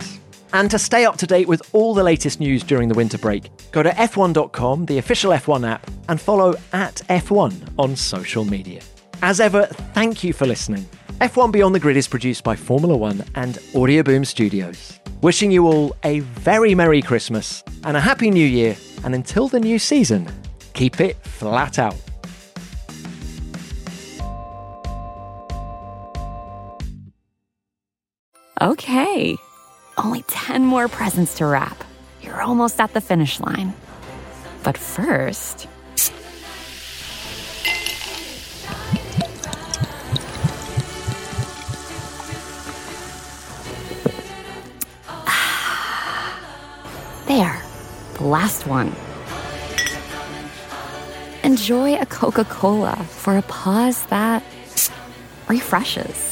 And to stay up to date with all the latest news during the winter break, go to F one dot com, the official F one app, and follow at F one on social media. As ever, thank you for listening. F one Beyond the Grid is produced by Formula One and Audioboom Studios. Wishing you all a very Merry Christmas and a Happy New Year, and until the new season, keep it flat out. Okay, only ten more presents to wrap. You're almost at the finish line. But first... There, the last one. Enjoy a Coca-Cola for a pause that refreshes.